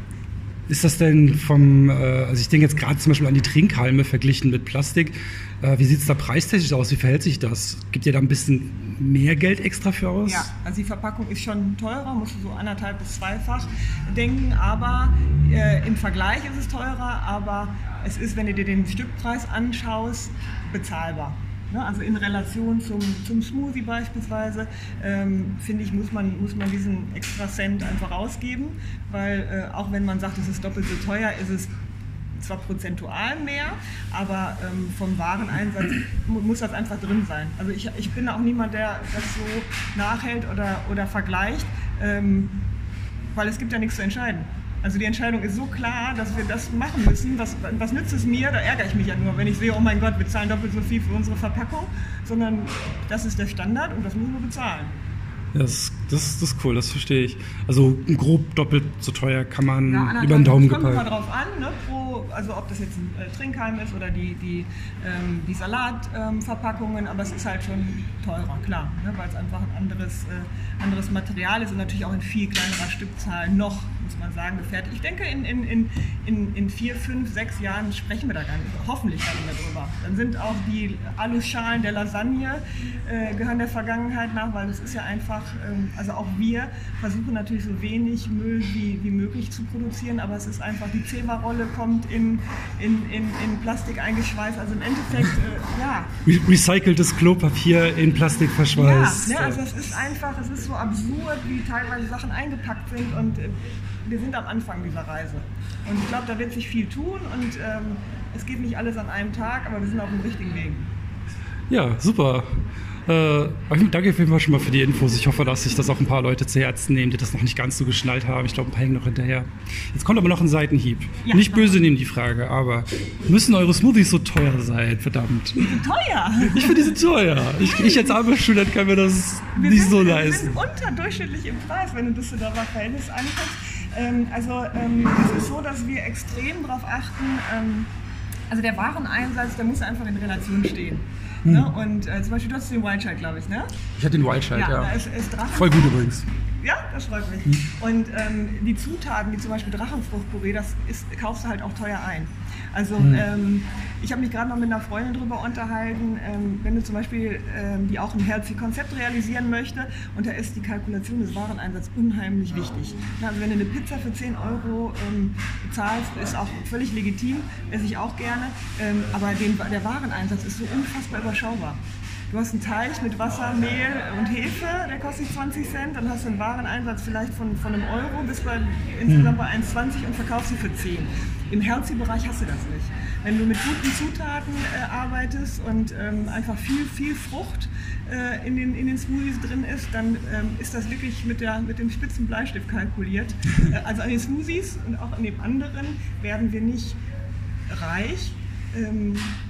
ist das denn vom, äh, also ich denke jetzt gerade zum Beispiel an die Trinkhalme verglichen mit Plastik. Äh, wie sieht es da preistechnisch aus? Wie verhält sich das? Gibt ihr da ein bisschen mehr Geld extra für aus? Ja, also die Verpackung ist schon teurer, musst du so anderthalb bis zweifach denken, aber äh, im Vergleich ist es teurer, aber es ist, wenn du dir den Stückpreis anschaust, bezahlbar. Ne? Also in Relation zum, zum Smoothie beispielsweise, ähm, finde ich, muss man, muss man diesen extra Cent einfach ausgeben, weil äh, auch wenn man sagt, es ist doppelt so teuer, ist es zwar prozentual mehr, aber ähm, vom Wareneinsatz muss das einfach drin sein. Also ich, ich bin auch niemand, der das so nachhält oder, oder vergleicht, ähm, weil es gibt ja nichts zu entscheiden. Also die Entscheidung ist so klar, dass wir das machen müssen. Was, was nützt es mir? Da ärgere ich mich ja nur, wenn ich sehe, oh mein Gott, wir zahlen doppelt so viel für unsere Verpackung, sondern das ist der Standard und das müssen wir bezahlen. Das, das, das ist cool, das verstehe ich. Also grob doppelt so teuer kann man ja, über den Daumen gepackt. gepackt. Kommt immer drauf an, ne, pro, also ob das jetzt ein äh, Trinkhalm ist oder die, die, ähm, die Salatverpackungen, ähm, aber es ist halt schon teurer, klar, ne, weil es einfach ein anderes, äh, anderes Material ist und natürlich auch in viel kleinerer Stückzahl noch, muss man sagen, gefertigt. Ich denke, in, in, in, in, in vier, fünf, sechs Jahren sprechen wir da gar nicht, hoffentlich gar nicht mehr drüber. Dann sind auch die Aluschalen der Lasagne, äh, gehören der Vergangenheit nach, weil das ist ja einfach, ähm, also auch wir versuchen natürlich so wenig Müll wie, wie möglich zu produzieren, aber es ist einfach, die Zewa-Rolle kommt in, in, in, in Plastik eingeschweißt, also im Endeffekt, äh, ja. Re- recyceltes Klopapier in Plastik verschweißt. Ja, ne, also es ist einfach, es ist so absurd, wie teilweise Sachen eingepackt sind und äh, wir sind am Anfang dieser Reise. Und ich glaube, da wird sich viel tun und ähm, es geht nicht alles an einem Tag, aber wir sind auf dem richtigen Weg. Ja, super. Äh, danke auf jeden Fall schon mal für die Infos. Ich hoffe, dass sich das auch ein paar Leute zu Herzen nehmen, die das noch nicht ganz so geschnallt haben. Ich glaube, ein paar hängen noch hinterher. Jetzt kommt aber noch ein Seitenhieb. Ja, nicht böse nehmen die Frage, aber müssen eure Smoothies so teuer sein? Verdammt. Die sind teuer. Ich finde, die sind teuer. Ich, ich als armer Student kann mir das wir nicht sind, so leisten. Wir sind unterdurchschnittlich im Preis, wenn du das so da Verhältnis anguckst. Ähm, also ähm, es ist so, dass wir extrem darauf achten, ähm, also der Wareneinsatz, der muss einfach in Relation stehen. Hm. Ne? Und äh, zum Beispiel, du hast den Wildchild, glaube ich, ne? Ich hatte den Wildchild, ja. ja. Da ist, ist Voll gut übrigens. Ja, das freut mich. Hm. Und ähm, die Zutaten, wie zum Beispiel Drachenfruchtpüree, das ist, kaufst du halt auch teuer ein. Also hm. ähm, ich habe mich gerade noch mit einer Freundin drüber unterhalten, ähm, wenn du zum Beispiel, ähm, die auch ein Healthy-Konzept realisieren möchte, und da ist die Kalkulation des Wareneinsatzes unheimlich wichtig. Also wenn du eine Pizza für zehn Euro ähm, bezahlst, ist auch völlig legitim, esse ich auch gerne, ähm, aber den, der Wareneinsatz ist so unfassbar überschaubar. du hast einen Teig mit Wasser, Mehl und Hefe, der kostet zwanzig Cent, dann hast du einen Wareneinsatz vielleicht von, von einem Euro bis bei insgesamt bei eins Komma zwanzig und verkaufst sie für zehn. Im Healthy-Bereich hast du das nicht. Wenn du mit guten Zutaten äh, arbeitest und ähm, einfach viel, viel Frucht äh, in, den, in den Smoothies drin ist, dann ähm, ist das wirklich mit, der, mit dem spitzen Bleistift kalkuliert. Äh, also an den Smoothies und auch an dem anderen werden wir nicht reich. Ähm,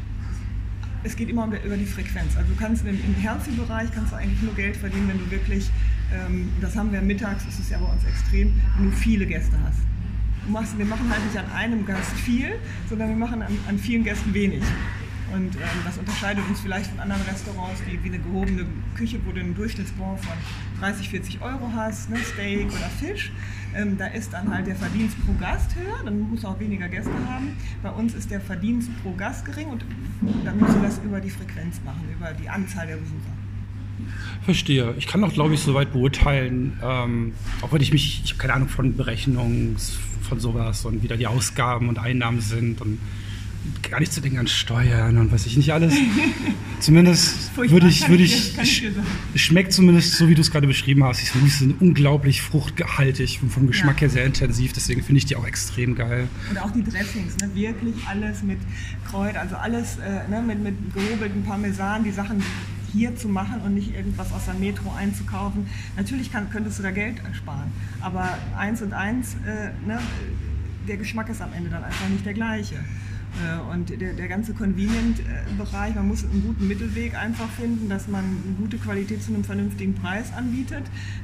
es geht immer um, über die Frequenz. Also du kannst im, im Healthy-Bereich kannst du eigentlich nur Geld verdienen, wenn du wirklich, ähm, das haben wir mittags, das ist ja bei uns extrem, wenn du viele Gäste hast. Wir machen halt nicht an einem Gast viel, sondern wir machen an, an vielen Gästen wenig. Und ähm, das unterscheidet uns vielleicht von anderen Restaurants, die wie eine gehobene Küche, wo du einen Durchschnittsbon von dreißig, vierzig Euro hast, ne, Steak oder Fisch. Ähm, da ist dann halt der Verdienst pro Gast höher, dann musst du auch weniger Gäste haben. Bei uns ist der Verdienst pro Gast gering und dann musst du das über die Frequenz machen, über die Anzahl der Besucher. Verstehe. Ich kann auch, glaube ich, soweit beurteilen, ähm, auch wenn ich mich, ich habe keine Ahnung von Berechnungen, von sowas und wie da die Ausgaben und Einnahmen sind und gar nicht zu denken an Steuern und weiß ich nicht alles. Zumindest würde ich, würde ich, es schmeckt zumindest so, wie du es gerade beschrieben hast. Die Smoothies sind unglaublich fruchtgehaltig und vom Geschmack her sehr intensiv, deswegen finde ich die auch extrem geil. Und auch die Dressings, ne? Wirklich alles mit Kräut, also alles äh, ne? mit, mit gehobelten Parmesan, die Sachen hier zu machen und nicht irgendwas aus der Metro einzukaufen. Natürlich kann, könntest du da Geld sparen, aber eins und eins, äh, ne? Der Geschmack ist am Ende dann einfach nicht der gleiche. Und der, der ganze Convenient-Bereich, man muss einen guten Mittelweg einfach finden, dass man eine gute Qualität zu einem vernünftigen Preis anbietet.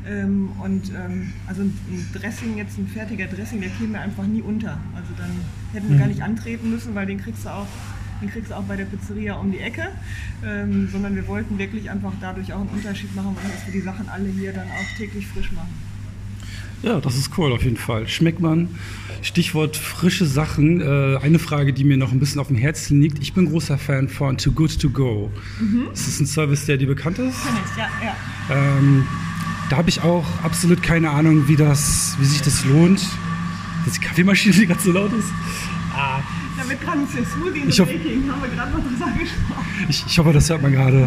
Und also ein Dressing, jetzt ein fertiger Dressing, der käme einfach nie unter. Also dann hätten wir gar nicht antreten müssen, weil den kriegst du auch, den kriegst du auch bei der Pizzeria um die Ecke. Sondern wir wollten wirklich einfach dadurch auch einen Unterschied machen, dass wir die Sachen alle hier dann auch täglich frisch machen. Ja, das ist cool auf jeden Fall. Schmeckt man. Stichwort frische Sachen. Äh, eine Frage, die mir noch ein bisschen auf dem Herzen liegt. Ich bin großer Fan von Too Good To Go. Mhm. Ist das ein Service, der dir bekannt ist? Ja, ja. Ähm, da habe ich auch absolut keine Ahnung, wie, das, wie sich das lohnt. Dass die Kaffeemaschine, die gerade so laut ist. Ah. Da wird gerade ein Smoothie in ich hoffe, Baking, haben wir gerade noch drüber gesprochen. Ich, ich hoffe, das hört man gerade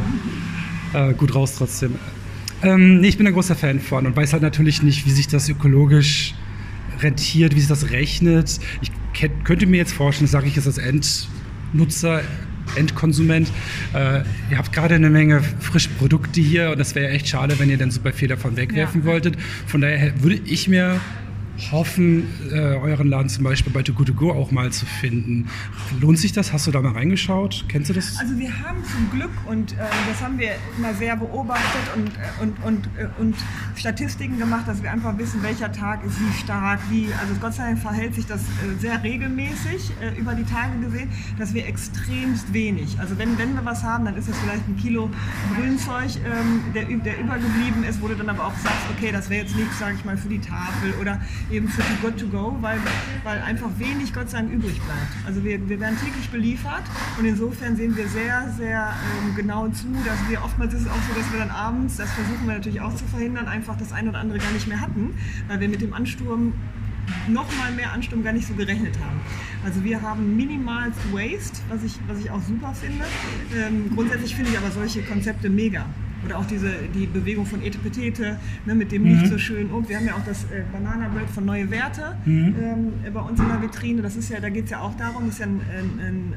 äh, gut raus trotzdem. Ähm, nee, ich bin ein großer Fan von und weiß halt natürlich nicht, wie sich das ökologisch rentiert, wie sich das rechnet. Ich könnte mir jetzt vorstellen, das sage ich jetzt als Endnutzer, Endkonsument, äh, ihr habt gerade eine Menge frische Produkte hier und das wäre echt schade, wenn ihr dann super viel davon wegwerfen ja. wolltet. Von daher würde ich mir hoffen, äh, euren Laden zum Beispiel bei Too Good To Go auch mal zu finden. Lohnt sich das? Hast du da mal reingeschaut? Kennst du das? Also wir haben zum Glück, und äh, das haben wir immer sehr beobachtet und, und, und, äh, und Statistiken gemacht, dass wir einfach wissen, welcher Tag ist wie stark, wie, also Gott sei Dank verhält sich das äh, sehr regelmäßig äh, über die Tage gesehen, dass wir extremst wenig, also wenn, wenn wir was haben, dann ist das vielleicht ein Kilo Grünzeug, ähm, der, der übergeblieben ist, wo du dann aber auch sagst, okay, das wäre jetzt nichts, sage ich mal, für die Tafel oder eben für Too Good To Go, weil, weil einfach wenig, Gott sei Dank, übrig bleibt. Also wir, wir werden täglich beliefert und insofern sehen wir sehr, sehr ähm, genau zu, dass wir, oftmals ist es auch so, dass wir dann abends, das versuchen wir natürlich auch zu verhindern, einfach das eine oder andere gar nicht mehr hatten, weil wir mit dem Ansturm noch mal mehr Ansturm gar nicht so gerechnet haben. Also wir haben minimalst Waste, was ich, was ich auch super finde. Ähm, grundsätzlich finde ich aber solche Konzepte mega. Oder auch diese, die Bewegung von Etepetete, ne, mit dem nicht mhm. so schön. Und wir haben ja auch das äh, Banana Bread von Neue Werte mhm. ähm, bei uns in der Vitrine. Das ist ja, da geht es ja auch darum, das ist ja ein, ein, ein,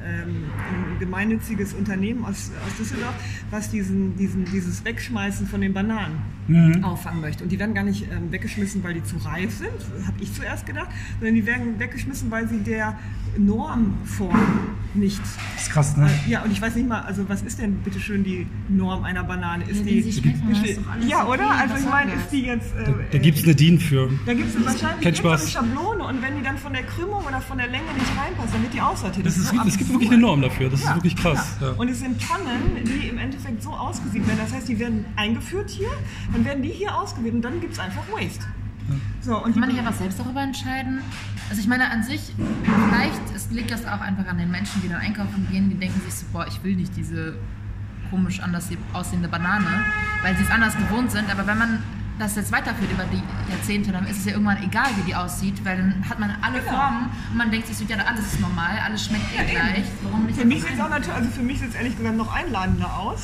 ein gemeinnütziges Unternehmen aus, aus Düsseldorf, was diesen, diesen, dieses Wegschmeißen von den Bananen mhm. auffangen möchte. Und die werden gar nicht ähm, weggeschmissen, weil die zu reif sind, habe ich zuerst gedacht, sondern die werden weggeschmissen, weil sie der Normform nicht. Das ist krass, ne? Ja, und ich weiß nicht mal, also was ist denn bitte schön die Norm einer Banane? Ist die, die schmecken, ist doch alles ja, okay. oder? Also ich meine, ist die jetzt... Äh, da da gibt es eine D I N für. Da gibt es wahrscheinlich Kein Spaß. eine Schablone und wenn die dann von der Krümmung oder von der Länge nicht reinpasst, dann wird die aussortiert. Das, das, ist, so es gibt wirklich eine Norm dafür, das ja, ist wirklich krass. Ja. Ja. Und es sind Tonnen, die im Endeffekt so ausgesiebt werden. Das heißt, die werden eingeführt hier, dann werden die hier ausgewählt und dann gibt es einfach Waste. So, und kann man nicht einfach selbst darüber entscheiden? Also ich meine an sich, vielleicht es liegt das auch einfach an den Menschen, die dann einkaufen gehen, die denken sich so, boah, ich will nicht diese komisch anders aussehende Banane, weil sie es anders gewohnt sind, aber wenn man das jetzt weiterführt über die Jahrzehnte, dann ist es ja irgendwann egal, wie die aussieht, weil dann hat man alle genau. Formen und man denkt sich so, ja, alles ist normal, alles schmeckt eh gleich, warum nicht? Für mich sieht es auch natürlich, also für mich sieht es ehrlich gesagt noch einladender aus,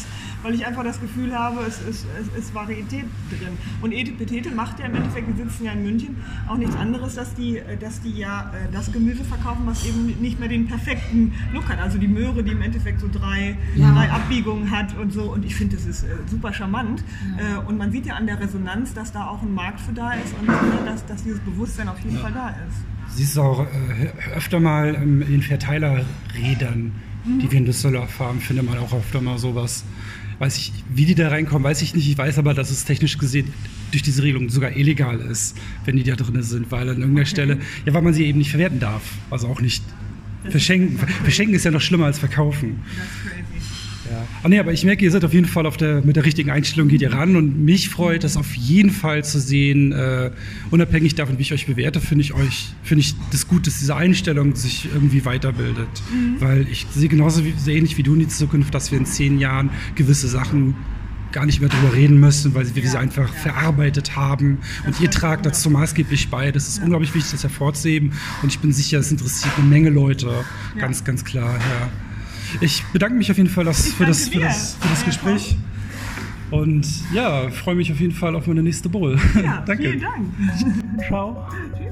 weil ich einfach das Gefühl habe, es ist, es ist Varietät drin. Und Etepetete macht ja im Endeffekt, wir sitzen ja in München, auch nichts anderes, dass die, dass die ja das Gemüse verkaufen, was eben nicht mehr den perfekten Look hat. Also die Möhre, die im Endeffekt so drei, ja. drei Abbiegungen hat und so. Und ich finde, das ist super charmant. Ja. Und man sieht ja an der Resonanz, dass da auch ein Markt für da ist und dass, dass dieses Bewusstsein auf jeden ja. Fall da ist. Siehst du auch äh, öfter mal ähm, in den Verteilerrädern, mhm. die wir in Düsseldorf haben, findet man auch öfter mal sowas. Weiß ich, wie die da reinkommen, weiß ich nicht. Ich weiß aber, dass es technisch gesehen durch diese Regelung sogar illegal ist, wenn die da drin sind, weil an irgendeiner Stelle, ja, weil man sie eben nicht verwerten darf. Also auch nicht das verschenken. Ist verschenken ist ja noch schlimmer als verkaufen. Das ist crazy. Ja. Oh nee, aber ich merke, ihr seid auf jeden Fall auf der, mit der richtigen Einstellung geht ihr ran und mich freut es auf jeden Fall zu sehen, äh, unabhängig davon, wie ich euch bewerte, finde ich euch, finde ich das gut, dass diese Einstellung sich irgendwie weiterbildet. Mhm. Weil ich sehe genauso wie, sehr ähnlich wie du in die Zukunft, dass wir in zehn Jahren gewisse Sachen gar nicht mehr drüber reden müssen, weil wir ja, sie einfach ja. verarbeitet haben. Das und ihr tragt dazu maßgeblich bei. Das ist ja. unglaublich wichtig, das hervorzuheben. Und ich bin sicher, es interessiert eine Menge Leute. Ja. Ganz, ganz klar, ja. Ich bedanke mich auf jeden Fall das, für, das, für, das, für das Gespräch. Und ja, freue mich auf jeden Fall auf meine nächste Bowl. Ja, danke. Vielen Dank. Ciao.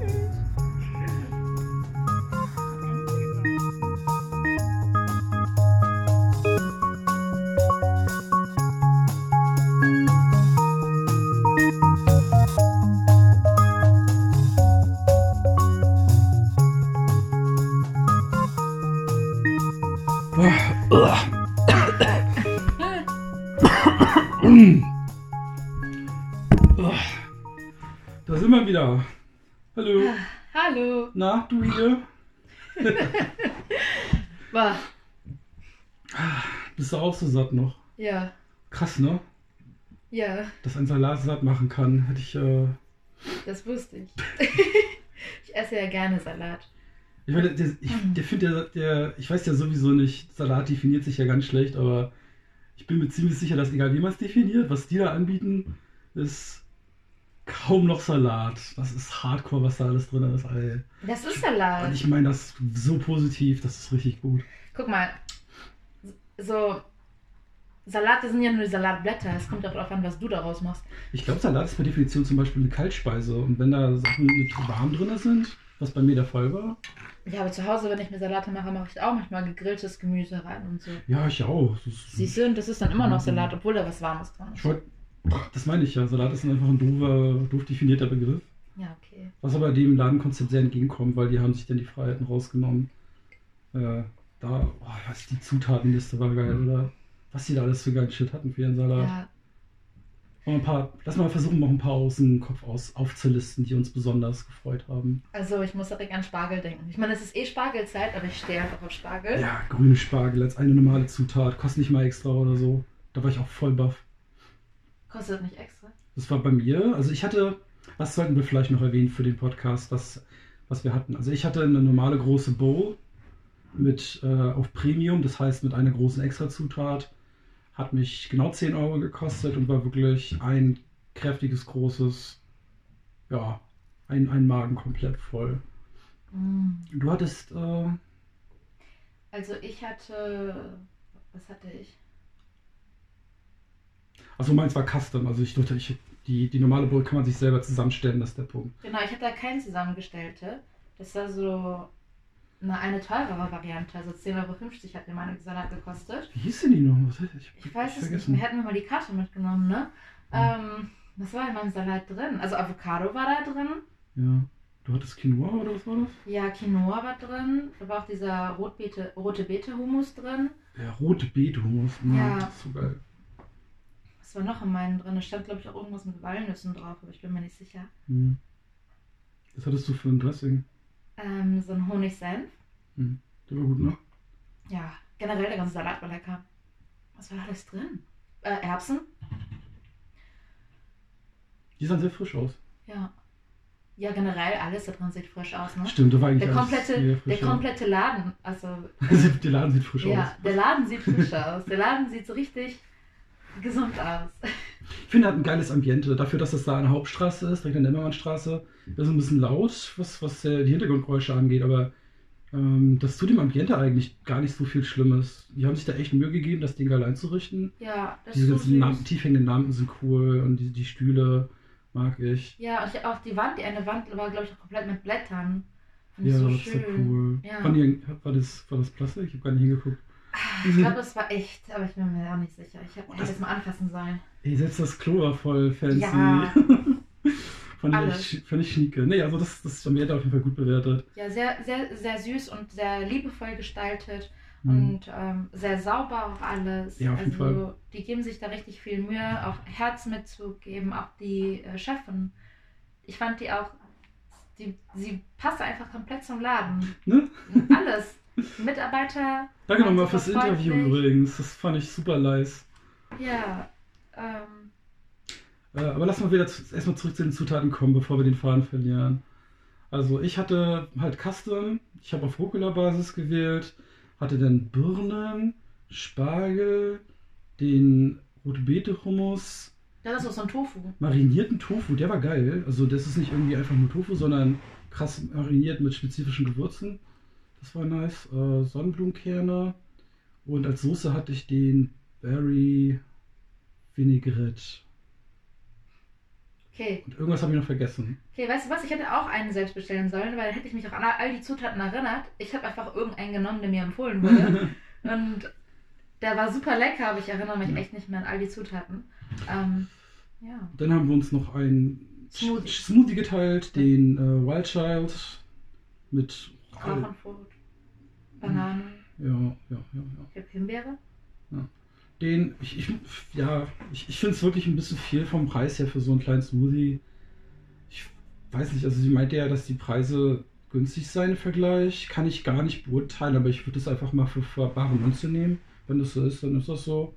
Da sind wir wieder. Hallo. Hallo. Na, du hier? War. Bist du auch so satt noch? Ja. Krass, ne? Ja. Dass ein Salat satt machen kann, hätte ich... Äh... Das wusste ich. Ich esse ja gerne Salat. Ich meine, der, ich, der finde, der, der, ich weiß ja sowieso nicht, Salat definiert sich ja ganz schlecht, aber ich bin mir ziemlich sicher, dass egal wie man es definiert, was die da anbieten, ist kaum noch Salat. Das ist Hardcore, was da alles drin ist. Ey. Das ist Salat. Und ich meine das so positiv, das ist richtig gut. Guck mal, so Salate sind ja nur Salatblätter, es kommt auch darauf an, was du daraus machst. Ich glaube, Salat ist per Definition zum Beispiel eine Kaltspeise und wenn da Sachen mit warm drin sind, was bei mir der Fall war. Ja, aber zu Hause, wenn ich mir Salate mache, mache ich auch manchmal gegrilltes Gemüse rein und so. Ja, ich auch. Siehst du, und das ist dann immer noch Salat, obwohl da was Warmes dran ist. Ich wollt, das meine ich ja. Salat ist einfach ein doofer, doof definierter Begriff. Ja, okay. Was aber dem Ladenkonzept sehr entgegenkommt, weil die haben sich dann die Freiheiten rausgenommen. Äh, da, oh, was die Zutatenliste war geil, oder? Was die da alles für geilen Shit hatten für ihren Salat. Ja. Und ein paar, lass mal versuchen, noch ein paar aus dem Kopf aus, aufzulisten, die uns besonders gefreut haben. Also ich muss direkt an Spargel denken. Ich meine, es ist eh Spargelzeit, aber ich stehe einfach auf Spargel. Ja, grüne Spargel als eine normale Zutat. Kostet nicht mal extra oder so. Da war ich auch voll baff. Kostet nicht extra? Das war bei mir. Also ich hatte, was sollten wir vielleicht noch erwähnen für den Podcast, was, was wir hatten. Also ich hatte eine normale große Bowl mit äh, auf Premium, das heißt mit einer großen Extra-Zutat. Hat mich genau zehn Euro gekostet und war wirklich ein kräftiges, großes, ja, ein, ein Magen komplett voll. Mm. Du hattest... Äh, also ich hatte... Was hatte ich? Achso, meins war Custom. Also ich durfte, ich, die, die normale Bowl kann man sich selber zusammenstellen, das ist der Punkt. Genau, ich hatte da keinen zusammengestellte. Das war so... Eine, eine teurere Variante, also zehn Euro fünfzig hat mir meine Salat gekostet. Wie hieß denn die noch? Was ich ich weiß es nicht, wir hätten wir mal die Karte mitgenommen, ne? Hm. Ähm, was war in meinem Salat drin? Also Avocado war da drin. Ja, du hattest Quinoa oder was war das? Ja, Quinoa war drin, da war auch dieser Rotbeete, rote Beete-Hummus drin. Ja, rote Beete-Hummus, ja. Das ist so geil. Was war noch in meinen drin? Da stand glaube ich auch irgendwas mit Walnüssen drauf, aber ich bin mir nicht sicher. Hm. Was hattest du für ein Dressing? Ähm, so ein Honigsenf. Hm, der war gut, ne? Ja, generell der ganze Salat war lecker. Was war alles drin? Äh, Erbsen. Die sahen sehr frisch aus. Ja. Ja, generell alles da drin sieht frisch aus, ne? Stimmt, da war eigentlich der komplette, alles der komplette Laden, also... der Laden sieht frisch ja, aus. Ja, der Laden sieht frisch aus. Der Laden sieht so richtig gesund aus. Ich finde, er hat ein geiles Ambiente. Dafür, dass das da eine Hauptstraße ist, direkt an der Emmermannstraße. Das ist ein bisschen laut, was, was die Hintergrundgeräusche angeht, aber Ähm, das tut dem Ambiente eigentlich gar nicht so viel Schlimmes. Die haben sich da echt Mühe gegeben, das Ding geil einzurichten. Ja, das Diese ist so ganzen süß. Lampen, tiefhängenden Lampen sind cool und die, die Stühle mag ich. Ja, und auch die Wand, die eine Wand war, glaube ich, auch komplett mit Blättern. Fand ich Ja, so das ist ja schön. cool. Ja. War, die, war, das, war das Plastik? Ich habe gar nicht hingeguckt. Ich glaube, das war echt, aber ich bin mir auch nicht sicher. Ich hätte das- das mal anfassen sollen. Ey, selbst das Klo war voll fancy. Ja. fand, Alles. ich, fand ich schnieke. Nee, also das, das Ambiente auf jeden Fall gut bewertet. Ja, sehr, sehr, sehr süß und sehr liebevoll gestaltet Mhm. und ähm, sehr sauber auch alles. Ja, auf jeden also Fall. die geben sich da richtig viel Mühe, auch Herz mitzugeben, auch die äh, Chefin. Ich fand die auch, die, sie passt einfach komplett zum Laden. Ne? Alles. Mitarbeiter. Danke waren nochmal fürs super Interview freundlich. übrigens. Das fand ich super nice. Ja. Ähm, Äh, aber lass mal wieder zu, erstmal zurück zu den Zutaten kommen, bevor wir den Faden verlieren. Also ich hatte halt Custom, ich habe auf Rucola-Basis gewählt, hatte dann Birnen, Spargel, den rote Beete-Hummus, das ist auch so ein Tofu. marinierten Tofu, der war geil. Also das ist nicht irgendwie einfach nur Tofu, sondern krass mariniert mit spezifischen Gewürzen. Das war nice. Äh, Sonnenblumenkerne und als Soße hatte ich den Berry Vinaigrette. Okay. Und irgendwas habe ich noch vergessen. Okay, weißt du was? Ich hätte auch einen selbst bestellen sollen, weil dann hätte ich mich auch an all die Zutaten erinnert. Ich habe einfach irgendeinen genommen, der mir empfohlen wurde. Und der war super lecker, aber ich erinnere mich Ja. echt nicht mehr an all die Zutaten. Ähm, ja. Dann haben wir uns noch einen Smoothie. Sch- Smoothie geteilt, den äh, Wild Child mit Drachenfrucht, Banane, ja, ja, ja, ja. ich hab Himbeere. Den, ich, ich, ja, ich, ich finde es wirklich ein bisschen viel vom Preis her für so einen kleinen Smoothie. Ich weiß nicht, also sie meinte ja, dass die Preise günstig seien im Vergleich. Kann ich gar nicht beurteilen, aber ich würde es einfach mal für, für bare Münze nehmen. Wenn das so ist, dann ist das so.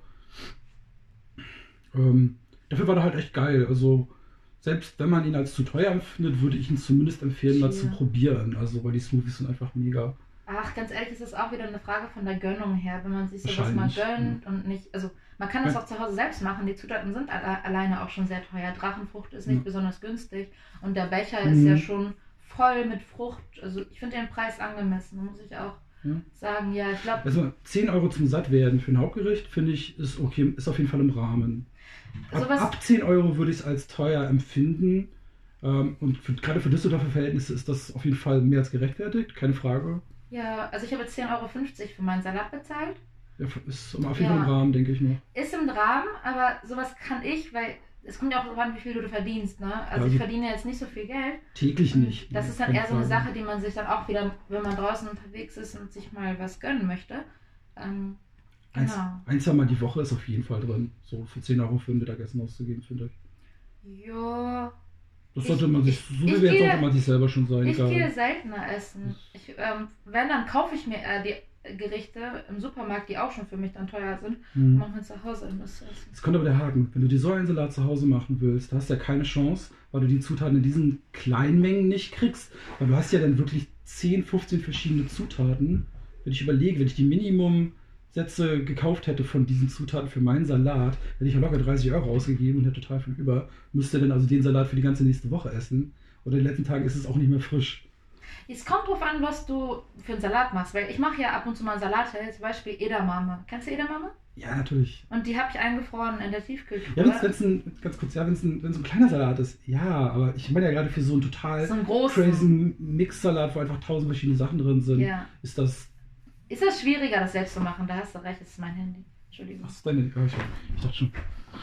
Ähm, dafür war der halt echt geil. Also, selbst wenn man ihn als zu teuer empfindet, würde ich ihn zumindest empfehlen, mal zu Ja. probieren. Also, weil die Smoothies sind einfach mega. Ach, ganz ehrlich, ist das auch wieder eine Frage von der Gönnung her, wenn man sich sowas mal Wahrscheinlich, gönnt und nicht, also man kann das Ja. auch zu Hause selbst machen, die Zutaten sind alle, alleine auch schon sehr teuer, Drachenfrucht ist nicht Ja. besonders günstig und der Becher ist ja Mhm. schon voll mit Frucht, also ich finde den Preis angemessen, muss ich auch Ja. sagen, ja, ich glaube, Also, zehn Euro zum Sattwerden für ein Hauptgericht, finde ich, ist okay, ist auf jeden Fall im Rahmen. Ab, Sowas- ab zehn Euro würde ich es als teuer empfinden. Ähm, und für, gerade für Düsseldorfer Verhältnisse ist das auf jeden Fall mehr als gerechtfertigt, keine Frage. ja, also ich habe zehn Euro fünfzig für meinen Salat bezahlt. Ja, ist auf jeden Ja. Fall im Rahmen, denke ich noch. Ist im Rahmen, aber sowas kann ich, weil es kommt ja auch darauf an, wie viel du verdienst, ne? Also Ja, ich also- verdiene jetzt nicht so viel Geld. Täglich nicht. Das ne, ist dann keine eher so eine Frage. Sache, die man sich dann auch wieder, wenn man draußen unterwegs ist und sich mal was gönnen möchte. Ähm, Eins, genau. ein, zwei Mal die Woche ist auf jeden Fall drin, so für zehn Euro für ein Mittagessen auszugeben, finde ich. Ja, Das Ich- sollte man sich, ich- so ich wie wir jetzt gehe- sollte man sich selber schon sein. ich egal. gehe seltener essen. Ich, ähm, wenn, dann kaufe ich mir eher die Gerichte im Supermarkt, die auch schon für mich dann teuer sind, Hm. mache mir zu Hause ein bisschen essen. Jetzt kommt aber der Haken. Wenn du die Säulensalat zu Hause machen willst, da hast du ja keine Chance, weil du die Zutaten in diesen kleinen Mengen nicht kriegst. Weil du hast ja dann wirklich zehn, fünfzehn verschiedene Zutaten. Wenn ich überlege, wenn ich die Minimumsätze gekauft hätte von diesen Zutaten für meinen Salat, hätte ich ja locker dreißig Euro ausgegeben und hätte total viel über. Müsste dann also den Salat für die ganze nächste Woche essen. Und in den letzten Tagen ist es auch nicht mehr frisch. Es kommt drauf an, was du für einen Salat machst, weil ich mache ja ab und zu mal Salate, zum Beispiel Edamame. Kennst du Edamame? Ja, natürlich. Und die habe ich eingefroren in der Tiefkühltruhe. Ja, wenn es ein, ganz kurz, ja, wenn es ein, wenn's ein kleiner Salat ist, ja, aber ich meine ja gerade für so einen total so einen großen. crazy Mix-Salat, wo einfach tausend verschiedene Sachen drin sind, Ja. ist das. Ist das schwieriger, das selbst zu machen? Da hast du recht, das ist mein Handy. Entschuldigung. Was ist deine. Ja, ich, ich dachte schon.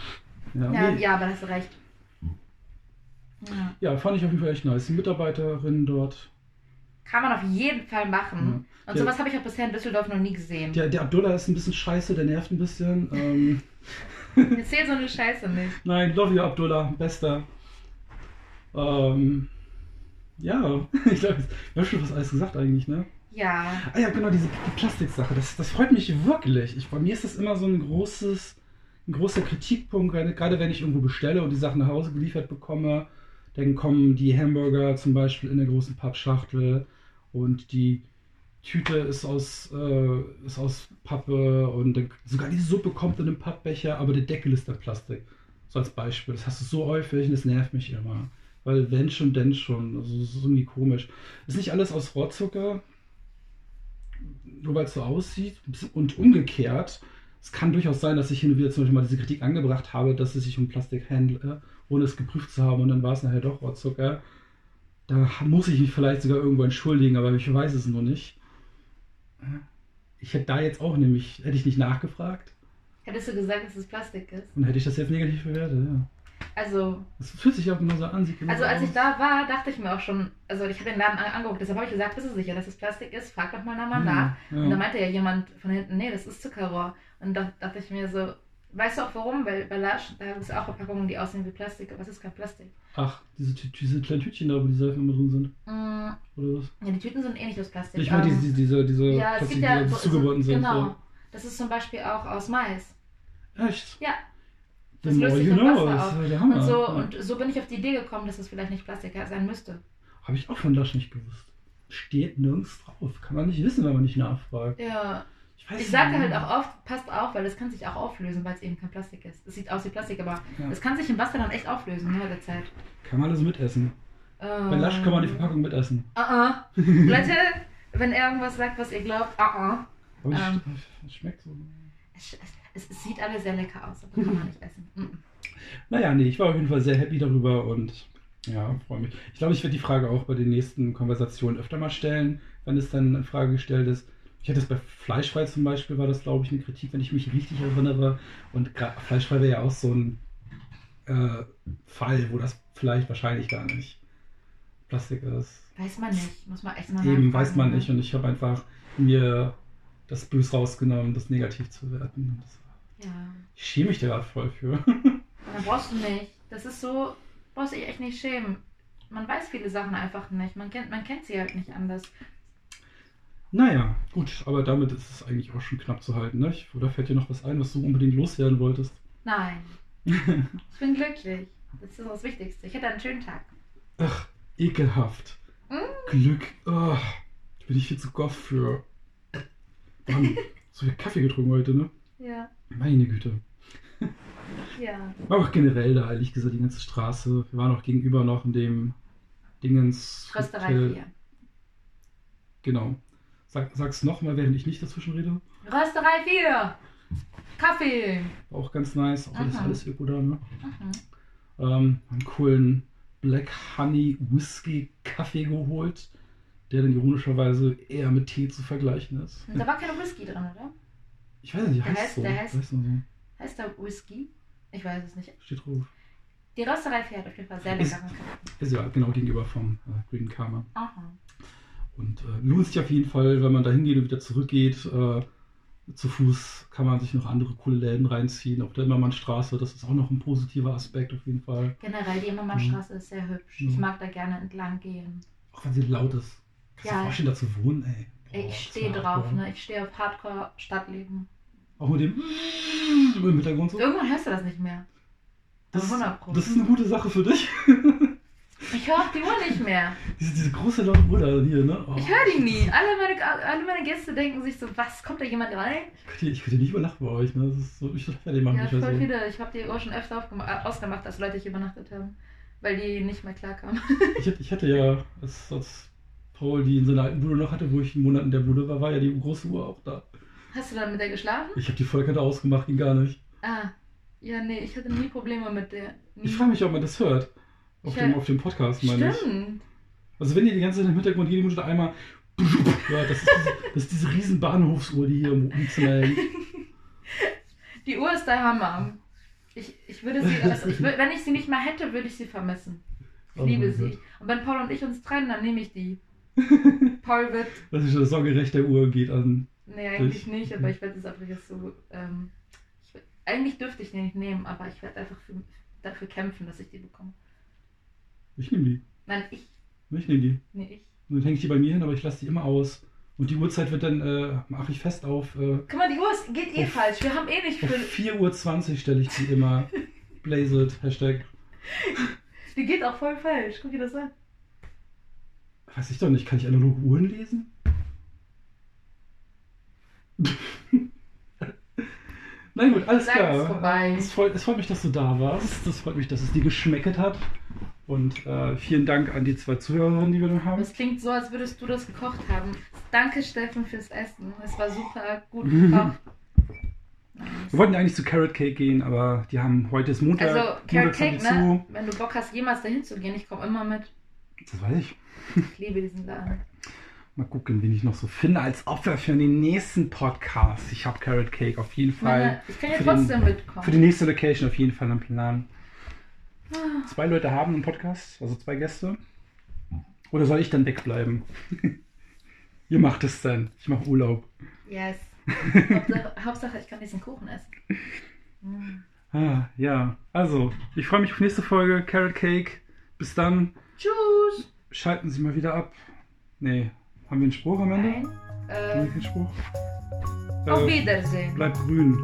Ja, Ja, nee, ja, aber da hast du recht. Ja. ja, fand ich auf jeden Fall echt nice. Die Mitarbeiterin dort. Kann man auf jeden Fall machen. Und Ja. sowas habe ich auch bisher in Düsseldorf noch nie gesehen. Der, der Abdullah ist ein bisschen scheiße, der nervt ein bisschen. Ähm, Erzähl so eine Scheiße nicht. nein, love you, Abdullah, bester. Ähm, ja, ich glaube, wir haben schon fast alles gesagt eigentlich, ne? Ja. Ah ja, genau, diese die Plastiksache, das, das freut mich wirklich. Ich, bei mir ist das immer so ein großes, ein großer Kritikpunkt, gerade, gerade wenn ich irgendwo bestelle und die Sachen nach Hause geliefert bekomme, dann kommen die Hamburger zum Beispiel in der großen Pappschachtel und die Tüte ist aus, äh, ist aus Pappe und dann, sogar die Suppe kommt in einem Pappbecher, aber der Deckel ist dann Plastik. So als Beispiel. Das hast du so häufig und das nervt mich immer. Weil wenn schon, denn schon. Also das ist irgendwie komisch. Ist nicht alles aus Rohrzucker? nur weil es so aussieht. Und umgekehrt, es kann durchaus sein, dass ich hin und wieder zum Beispiel mal diese Kritik angebracht habe, dass es sich um Plastik handelt, ohne es geprüft zu haben und dann war es nachher doch Rohrzucker. Da muss ich mich vielleicht sogar irgendwo entschuldigen, aber ich weiß es noch nicht. Ich hätte da jetzt auch nämlich, hätte ich nicht nachgefragt. Hättest du gesagt, dass es Plastik ist? Und hätte ich das jetzt negativ bewertet, ja. Also, das fühlt sich auch immer so an. Sieht genau also als aus. ich da war, dachte ich mir auch schon, also ich habe den Laden an- angeguckt, deshalb habe ich gesagt, bist du sicher, dass es Plastik ist? Frag doch mal nochmal Ja, nach. ja. Und da meinte ja jemand von hinten, nee, das ist Zuckerrohr. Und da dachte ich mir so, weißt du auch warum? Weil bei Lush, da gibt es auch Verpackungen, die aussehen wie Plastik, aber es ist kein Plastik. Ach, diese, Tü- diese kleinen Tütchen da, wo die Seifen immer drin sind. Mm, Oder was? ja, die Tüten sind eh nicht aus Plastik. Ich meine, ähm, diese, diese, diese ja, es Plastik, gibt ja die so, zugebunden so, sind. genau. Das ist zum Beispiel auch aus Mais. So. Echt? Ja. The Das löst more sich you in know, Wasser das auf. ist der Hammer. Und so, Ja. und so bin ich auf die Idee gekommen, dass es vielleicht nicht Plastik sein müsste. Habe ich auch von Lush nicht gewusst. Steht nirgends drauf. Kann man nicht wissen, wenn man nicht nachfragt. Ja. Ich, weiß Ich sage nicht. halt auch oft, passt auf, weil das kann sich auch auflösen, weil es eben kein Plastik ist. Es sieht aus wie Plastik, aber Ja. es kann sich im Wasser dann echt auflösen, ne, mit der Zeit. Kann man alles mitessen. Ähm, Bei Lush kann man die Verpackung mitessen. Uh-uh. Leute, wenn er irgendwas sagt, was ihr glaubt, uh-uh. Aber es Ähm. sch- es schmeckt so. Es, es, es sieht alles sehr lecker aus, aber kann man nicht essen. Mm-mm. Naja, nee, ich war auf jeden Fall sehr happy darüber und ja, freue mich. Ich glaube, ich werde die Frage auch bei den nächsten Konversationen öfter mal stellen, wenn es dann in Frage gestellt ist. Ich hatte es bei Fleischfrei zum Beispiel, war das, glaube ich, eine Kritik, wenn ich mich richtig erinnere. Und gra- Fleischfrei wäre ja auch so ein äh, Fall, wo das vielleicht wahrscheinlich gar nicht Plastik ist. Weiß man nicht, muss man echt mal Eben, nachfragen, weiß man ne? nicht. Und ich habe einfach mir das Bös rausgenommen, das negativ zu werten. Und das, Ja. ich schäme mich da gerade voll für. Dann brauchst du nicht. Das ist so, brauchst dich echt nicht schämen. Man weiß viele Sachen einfach nicht. Man kennt, man kennt sie halt nicht anders. Naja, gut, aber damit ist es eigentlich auch schon knapp zu halten, nicht? Oder fällt dir noch was ein, was du unbedingt loswerden wolltest? Nein. Ich bin glücklich. Das ist das Wichtigste. Ich hatte einen schönen Tag. Ach, ekelhaft. Mm. Glück. Oh, da bin ich viel zu goff für. Mann, so viel Kaffee getrunken heute, ne? Ja. Meine Güte. Ja. War auch generell da, ehrlich gesagt, die ganze Straße. Wir waren auch gegenüber noch in dem Dingens. Rösterei Hotel. vier. Genau. Sag, sag's nochmal, während ich nicht dazwischen rede. Rösterei vier. Kaffee. War auch ganz nice. Auch das Aha. alles Öko da, ne? Mhm. Ähm, einen coolen Black Honey Whisky Kaffee geholt, der dann ironischerweise eher mit Tee zu vergleichen ist. Und da war kein Whisky drin, oder? Ich weiß nicht, Der heißt heißt- so. der heißt- Heißt nur so. Heißt da Whisky? Ich weiß es nicht. Steht drauf. Die Rösterei vier hat auf jeden Fall sehr Ist- leckeren Kaffee. Ist ja genau gegenüber vom äh, Green Karma. Aha. Und äh, lohnt sich auf jeden Fall, wenn man da hingeht und wieder zurückgeht. Äh, zu Fuß kann man sich noch andere coole Läden reinziehen. Auf der Immermannstraße, das ist auch noch ein positiver Aspekt auf jeden Fall. Generell, die Immermannstraße ist sehr hübsch. Ja. Ich mag da gerne entlang gehen. Auch wenn sie laut ist. Kannst du Ja. dir vorstellen, da zu wohnen, ey. Boah, Ey, ich das stehe wär drauf, hardcore. ne? Ich stehe auf Hardcore-Stadtleben. Auch mit dem im Hintergrund so. Irgendwann hörst du das nicht mehr. Das, Aber hundert Pro. das ist eine gute Sache für dich. Ich höre auf die Uhr nicht mehr. diese, diese große laute Uhr da hier, ne? Oh, Ich höre die nie. Alle meine, alle meine Gäste denken sich so, was, kommt da jemand rein? Ich könnte, ich könnte nicht übernachten bei euch, ne? Das ist so, ich würde fertig machen. Ja, ich weiß voll so. viele. Ich habe die Uhr schon öfter aufgema- äh, ausgemacht, als Leute hier übernachtet haben. Weil die nicht mehr klarkamen. Ich, hatte- ich hatte ja, als, als Paul die in seiner alten Bude noch hatte, wo ich einen Monat in der Bude war, war ja die große Uhr auch da. Hast du dann mit der geschlafen? Ich habe die Vollkette ausgemacht, ging gar nicht. Ah, ja, nee, ich hatte nie Probleme mit der. Nie. Ich frage mich, ob man das hört. Auf, Ich dem, hör- auf dem Podcast, meine ich. Stimmt. Also wenn ihr die ganze Zeit im Hintergrund jede Minute einmal... Ja, das ist diese, das ist diese riesen Bahnhofsuhr, die hier im Wohnzimmer hängt. Die Uhr ist der Hammer. Ich, ich würde sie, also ich, wür- wenn ich sie nicht mal hätte, würde ich sie vermissen. Ich Oh liebe mein sie. Gott. Und wenn Paul und ich uns trennen, dann nehme ich die. Paul wird. Das ist das Sorgerecht der Uhr geht an. Nee, eigentlich Ich- nicht, aber ich werde es einfach jetzt so. Ähm, ich, werd- eigentlich dürfte ich die nicht nehmen, aber ich werde einfach für, dafür kämpfen, dass ich die bekomme. Ich nehme die. Nein, ich. Ich nehme die. Nee, ich. Und dann hänge ich die bei mir hin, aber ich lasse die immer aus. Und die Uhrzeit wird dann, äh, mache ich fest auf, äh, Guck mal, die Uhr ist, geht eh Auf- falsch. Wir haben eh nicht auf für. vier Uhr zwanzig stelle ich die immer. Blazed, Hashtag. Die geht auch voll falsch. Guck dir das an. Weiß ich doch nicht, kann ich analoge Uhren lesen? Na gut, alles Sag klar. es vorbei. Es freut, es freut mich, dass du da warst. Das freut mich, dass es dir geschmeckt hat. Und äh, vielen Dank an die zwei Zuhörerinnen, die wir dann haben. Es klingt so, als würdest du das gekocht haben. danke Steffen fürs Essen. Es war super gut gekocht. Wir wollten ja eigentlich zu Carrot Cake gehen, aber die haben heute ist Montag. Also Carrot Cake, zu. ne? Wenn du Bock hast, jemals dahin zu gehen, ich komme immer mit. Das weiß ich. Ich liebe diesen Laden. Mal gucken, wen ich noch so finde als Opfer für den nächsten Podcast. Ich habe Carrot Cake auf jeden Fall. Meine, ich kann ja für trotzdem den, mitkommen. Für die nächste Location auf jeden Fall am Plan. Zwei Leute haben einen Podcast, also zwei Gäste. Oder soll ich dann wegbleiben? Ihr macht es dann. Ich mache Urlaub. Yes. Hauptsache, Hauptsache, ich kann diesen Kuchen essen. Mm. Ah, ja. Also, ich freue mich auf nächste Folge. Carrot Cake. Bis dann. Tschüss. Schalten Sie mal wieder ab. Nee. Haben wir einen Spruch am Ende? Nein. Haben wir Äh, keinen Spruch? auf Äh, Wiedersehen. Bleibt grün.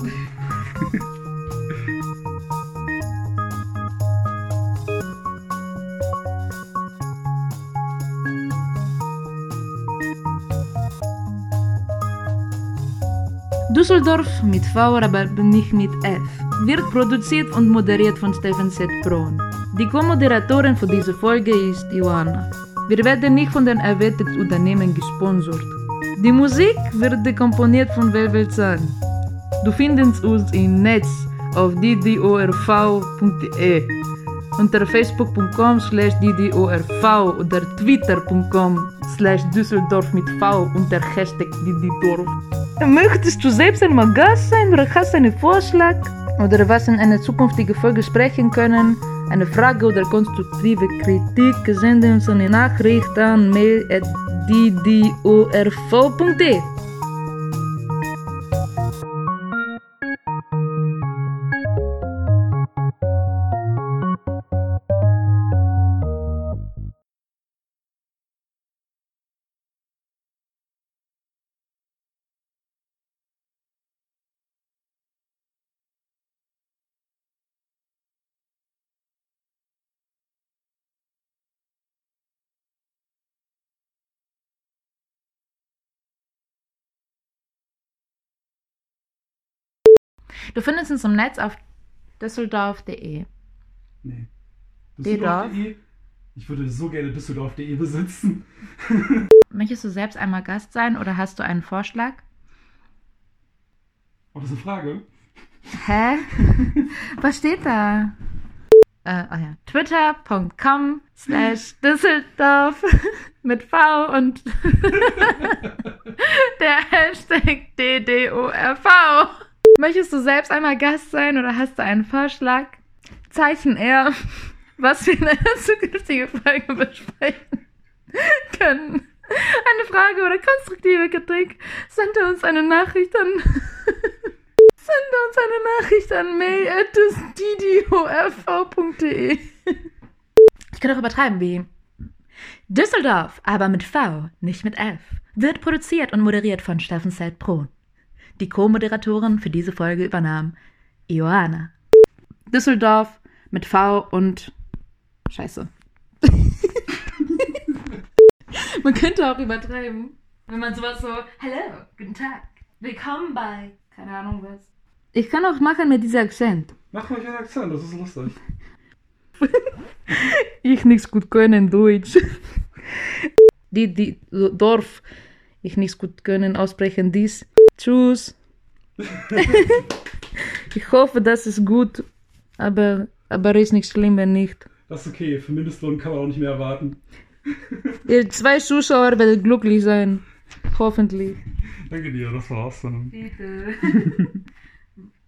Düsseldorf mit V, aber nicht mit F. Wird produziert und moderiert von Steffen Z. Prohn. Die Co-Moderatorin für diese Folge ist Joanna. Wir werden nicht von den erwähnten Unternehmen gesponsert. Die Musik wird komponiert von Velvet Sun. Du findest uns im Netz auf d d o r v punkt d e, unter facebook punkt com slash d d o r v oder twitter punkt com slash Düsseldorf mit V unter Hashtag D D Dorf. Möchtest du selbst einmal Gast sein oder hast einen Vorschlag? Oder was in einer zukünftigen Folge sprechen können? Eine Frage oder konstruktive Kritik? Sende uns eine Nachricht an mail at d d o r v punkt d e. Du findest uns im Netz auf düsseldorf punkt d e. Nee. Düsseldorf? Düsseldorf.de? Ich würde so gerne Düsseldorf punkt de besitzen. Möchtest du selbst einmal Gast sein oder hast du einen Vorschlag? Oh, das ist eine Frage. Hä? Was steht da? Äh, oh ja. twitter punkt com slash Düsseldorf mit V und der Hashtag D D O R V. Möchtest du selbst einmal Gast sein oder hast du einen Vorschlag? Zeichen R, was wir in einer zukünftigen Folge besprechen können. Eine Frage oder konstruktive Kritik, sende uns eine Nachricht an sende uns eine Nachricht an mail at d d o r v punkt d e. Ich kann auch übertreiben wie Düsseldorf, aber mit V, nicht mit F, wird produziert und moderiert von Steffen Z. Prohn. Die Co-Moderatorin für diese Folge übernahm Joanna. Düsseldorf mit V und Scheiße. Man könnte auch übertreiben, wenn man sowas so, hallo, guten Tag, willkommen bei, keine Ahnung was. Ich kann auch machen mit diesem Akzent. Mach mal einen Akzent, das ist lustig. Ich nichts gut können Deutsch. Die, die Dorf, ich nichts gut können aussprechen dies. Tschüss. Ich hoffe, das ist gut, aber, aber ist nicht schlimm, wenn nicht. Das ist okay, für Mindestlohn kann man auch nicht mehr erwarten. Ihr zwei Zuschauer werden glücklich sein. Hoffentlich. Danke dir, das war's dann. Bitte.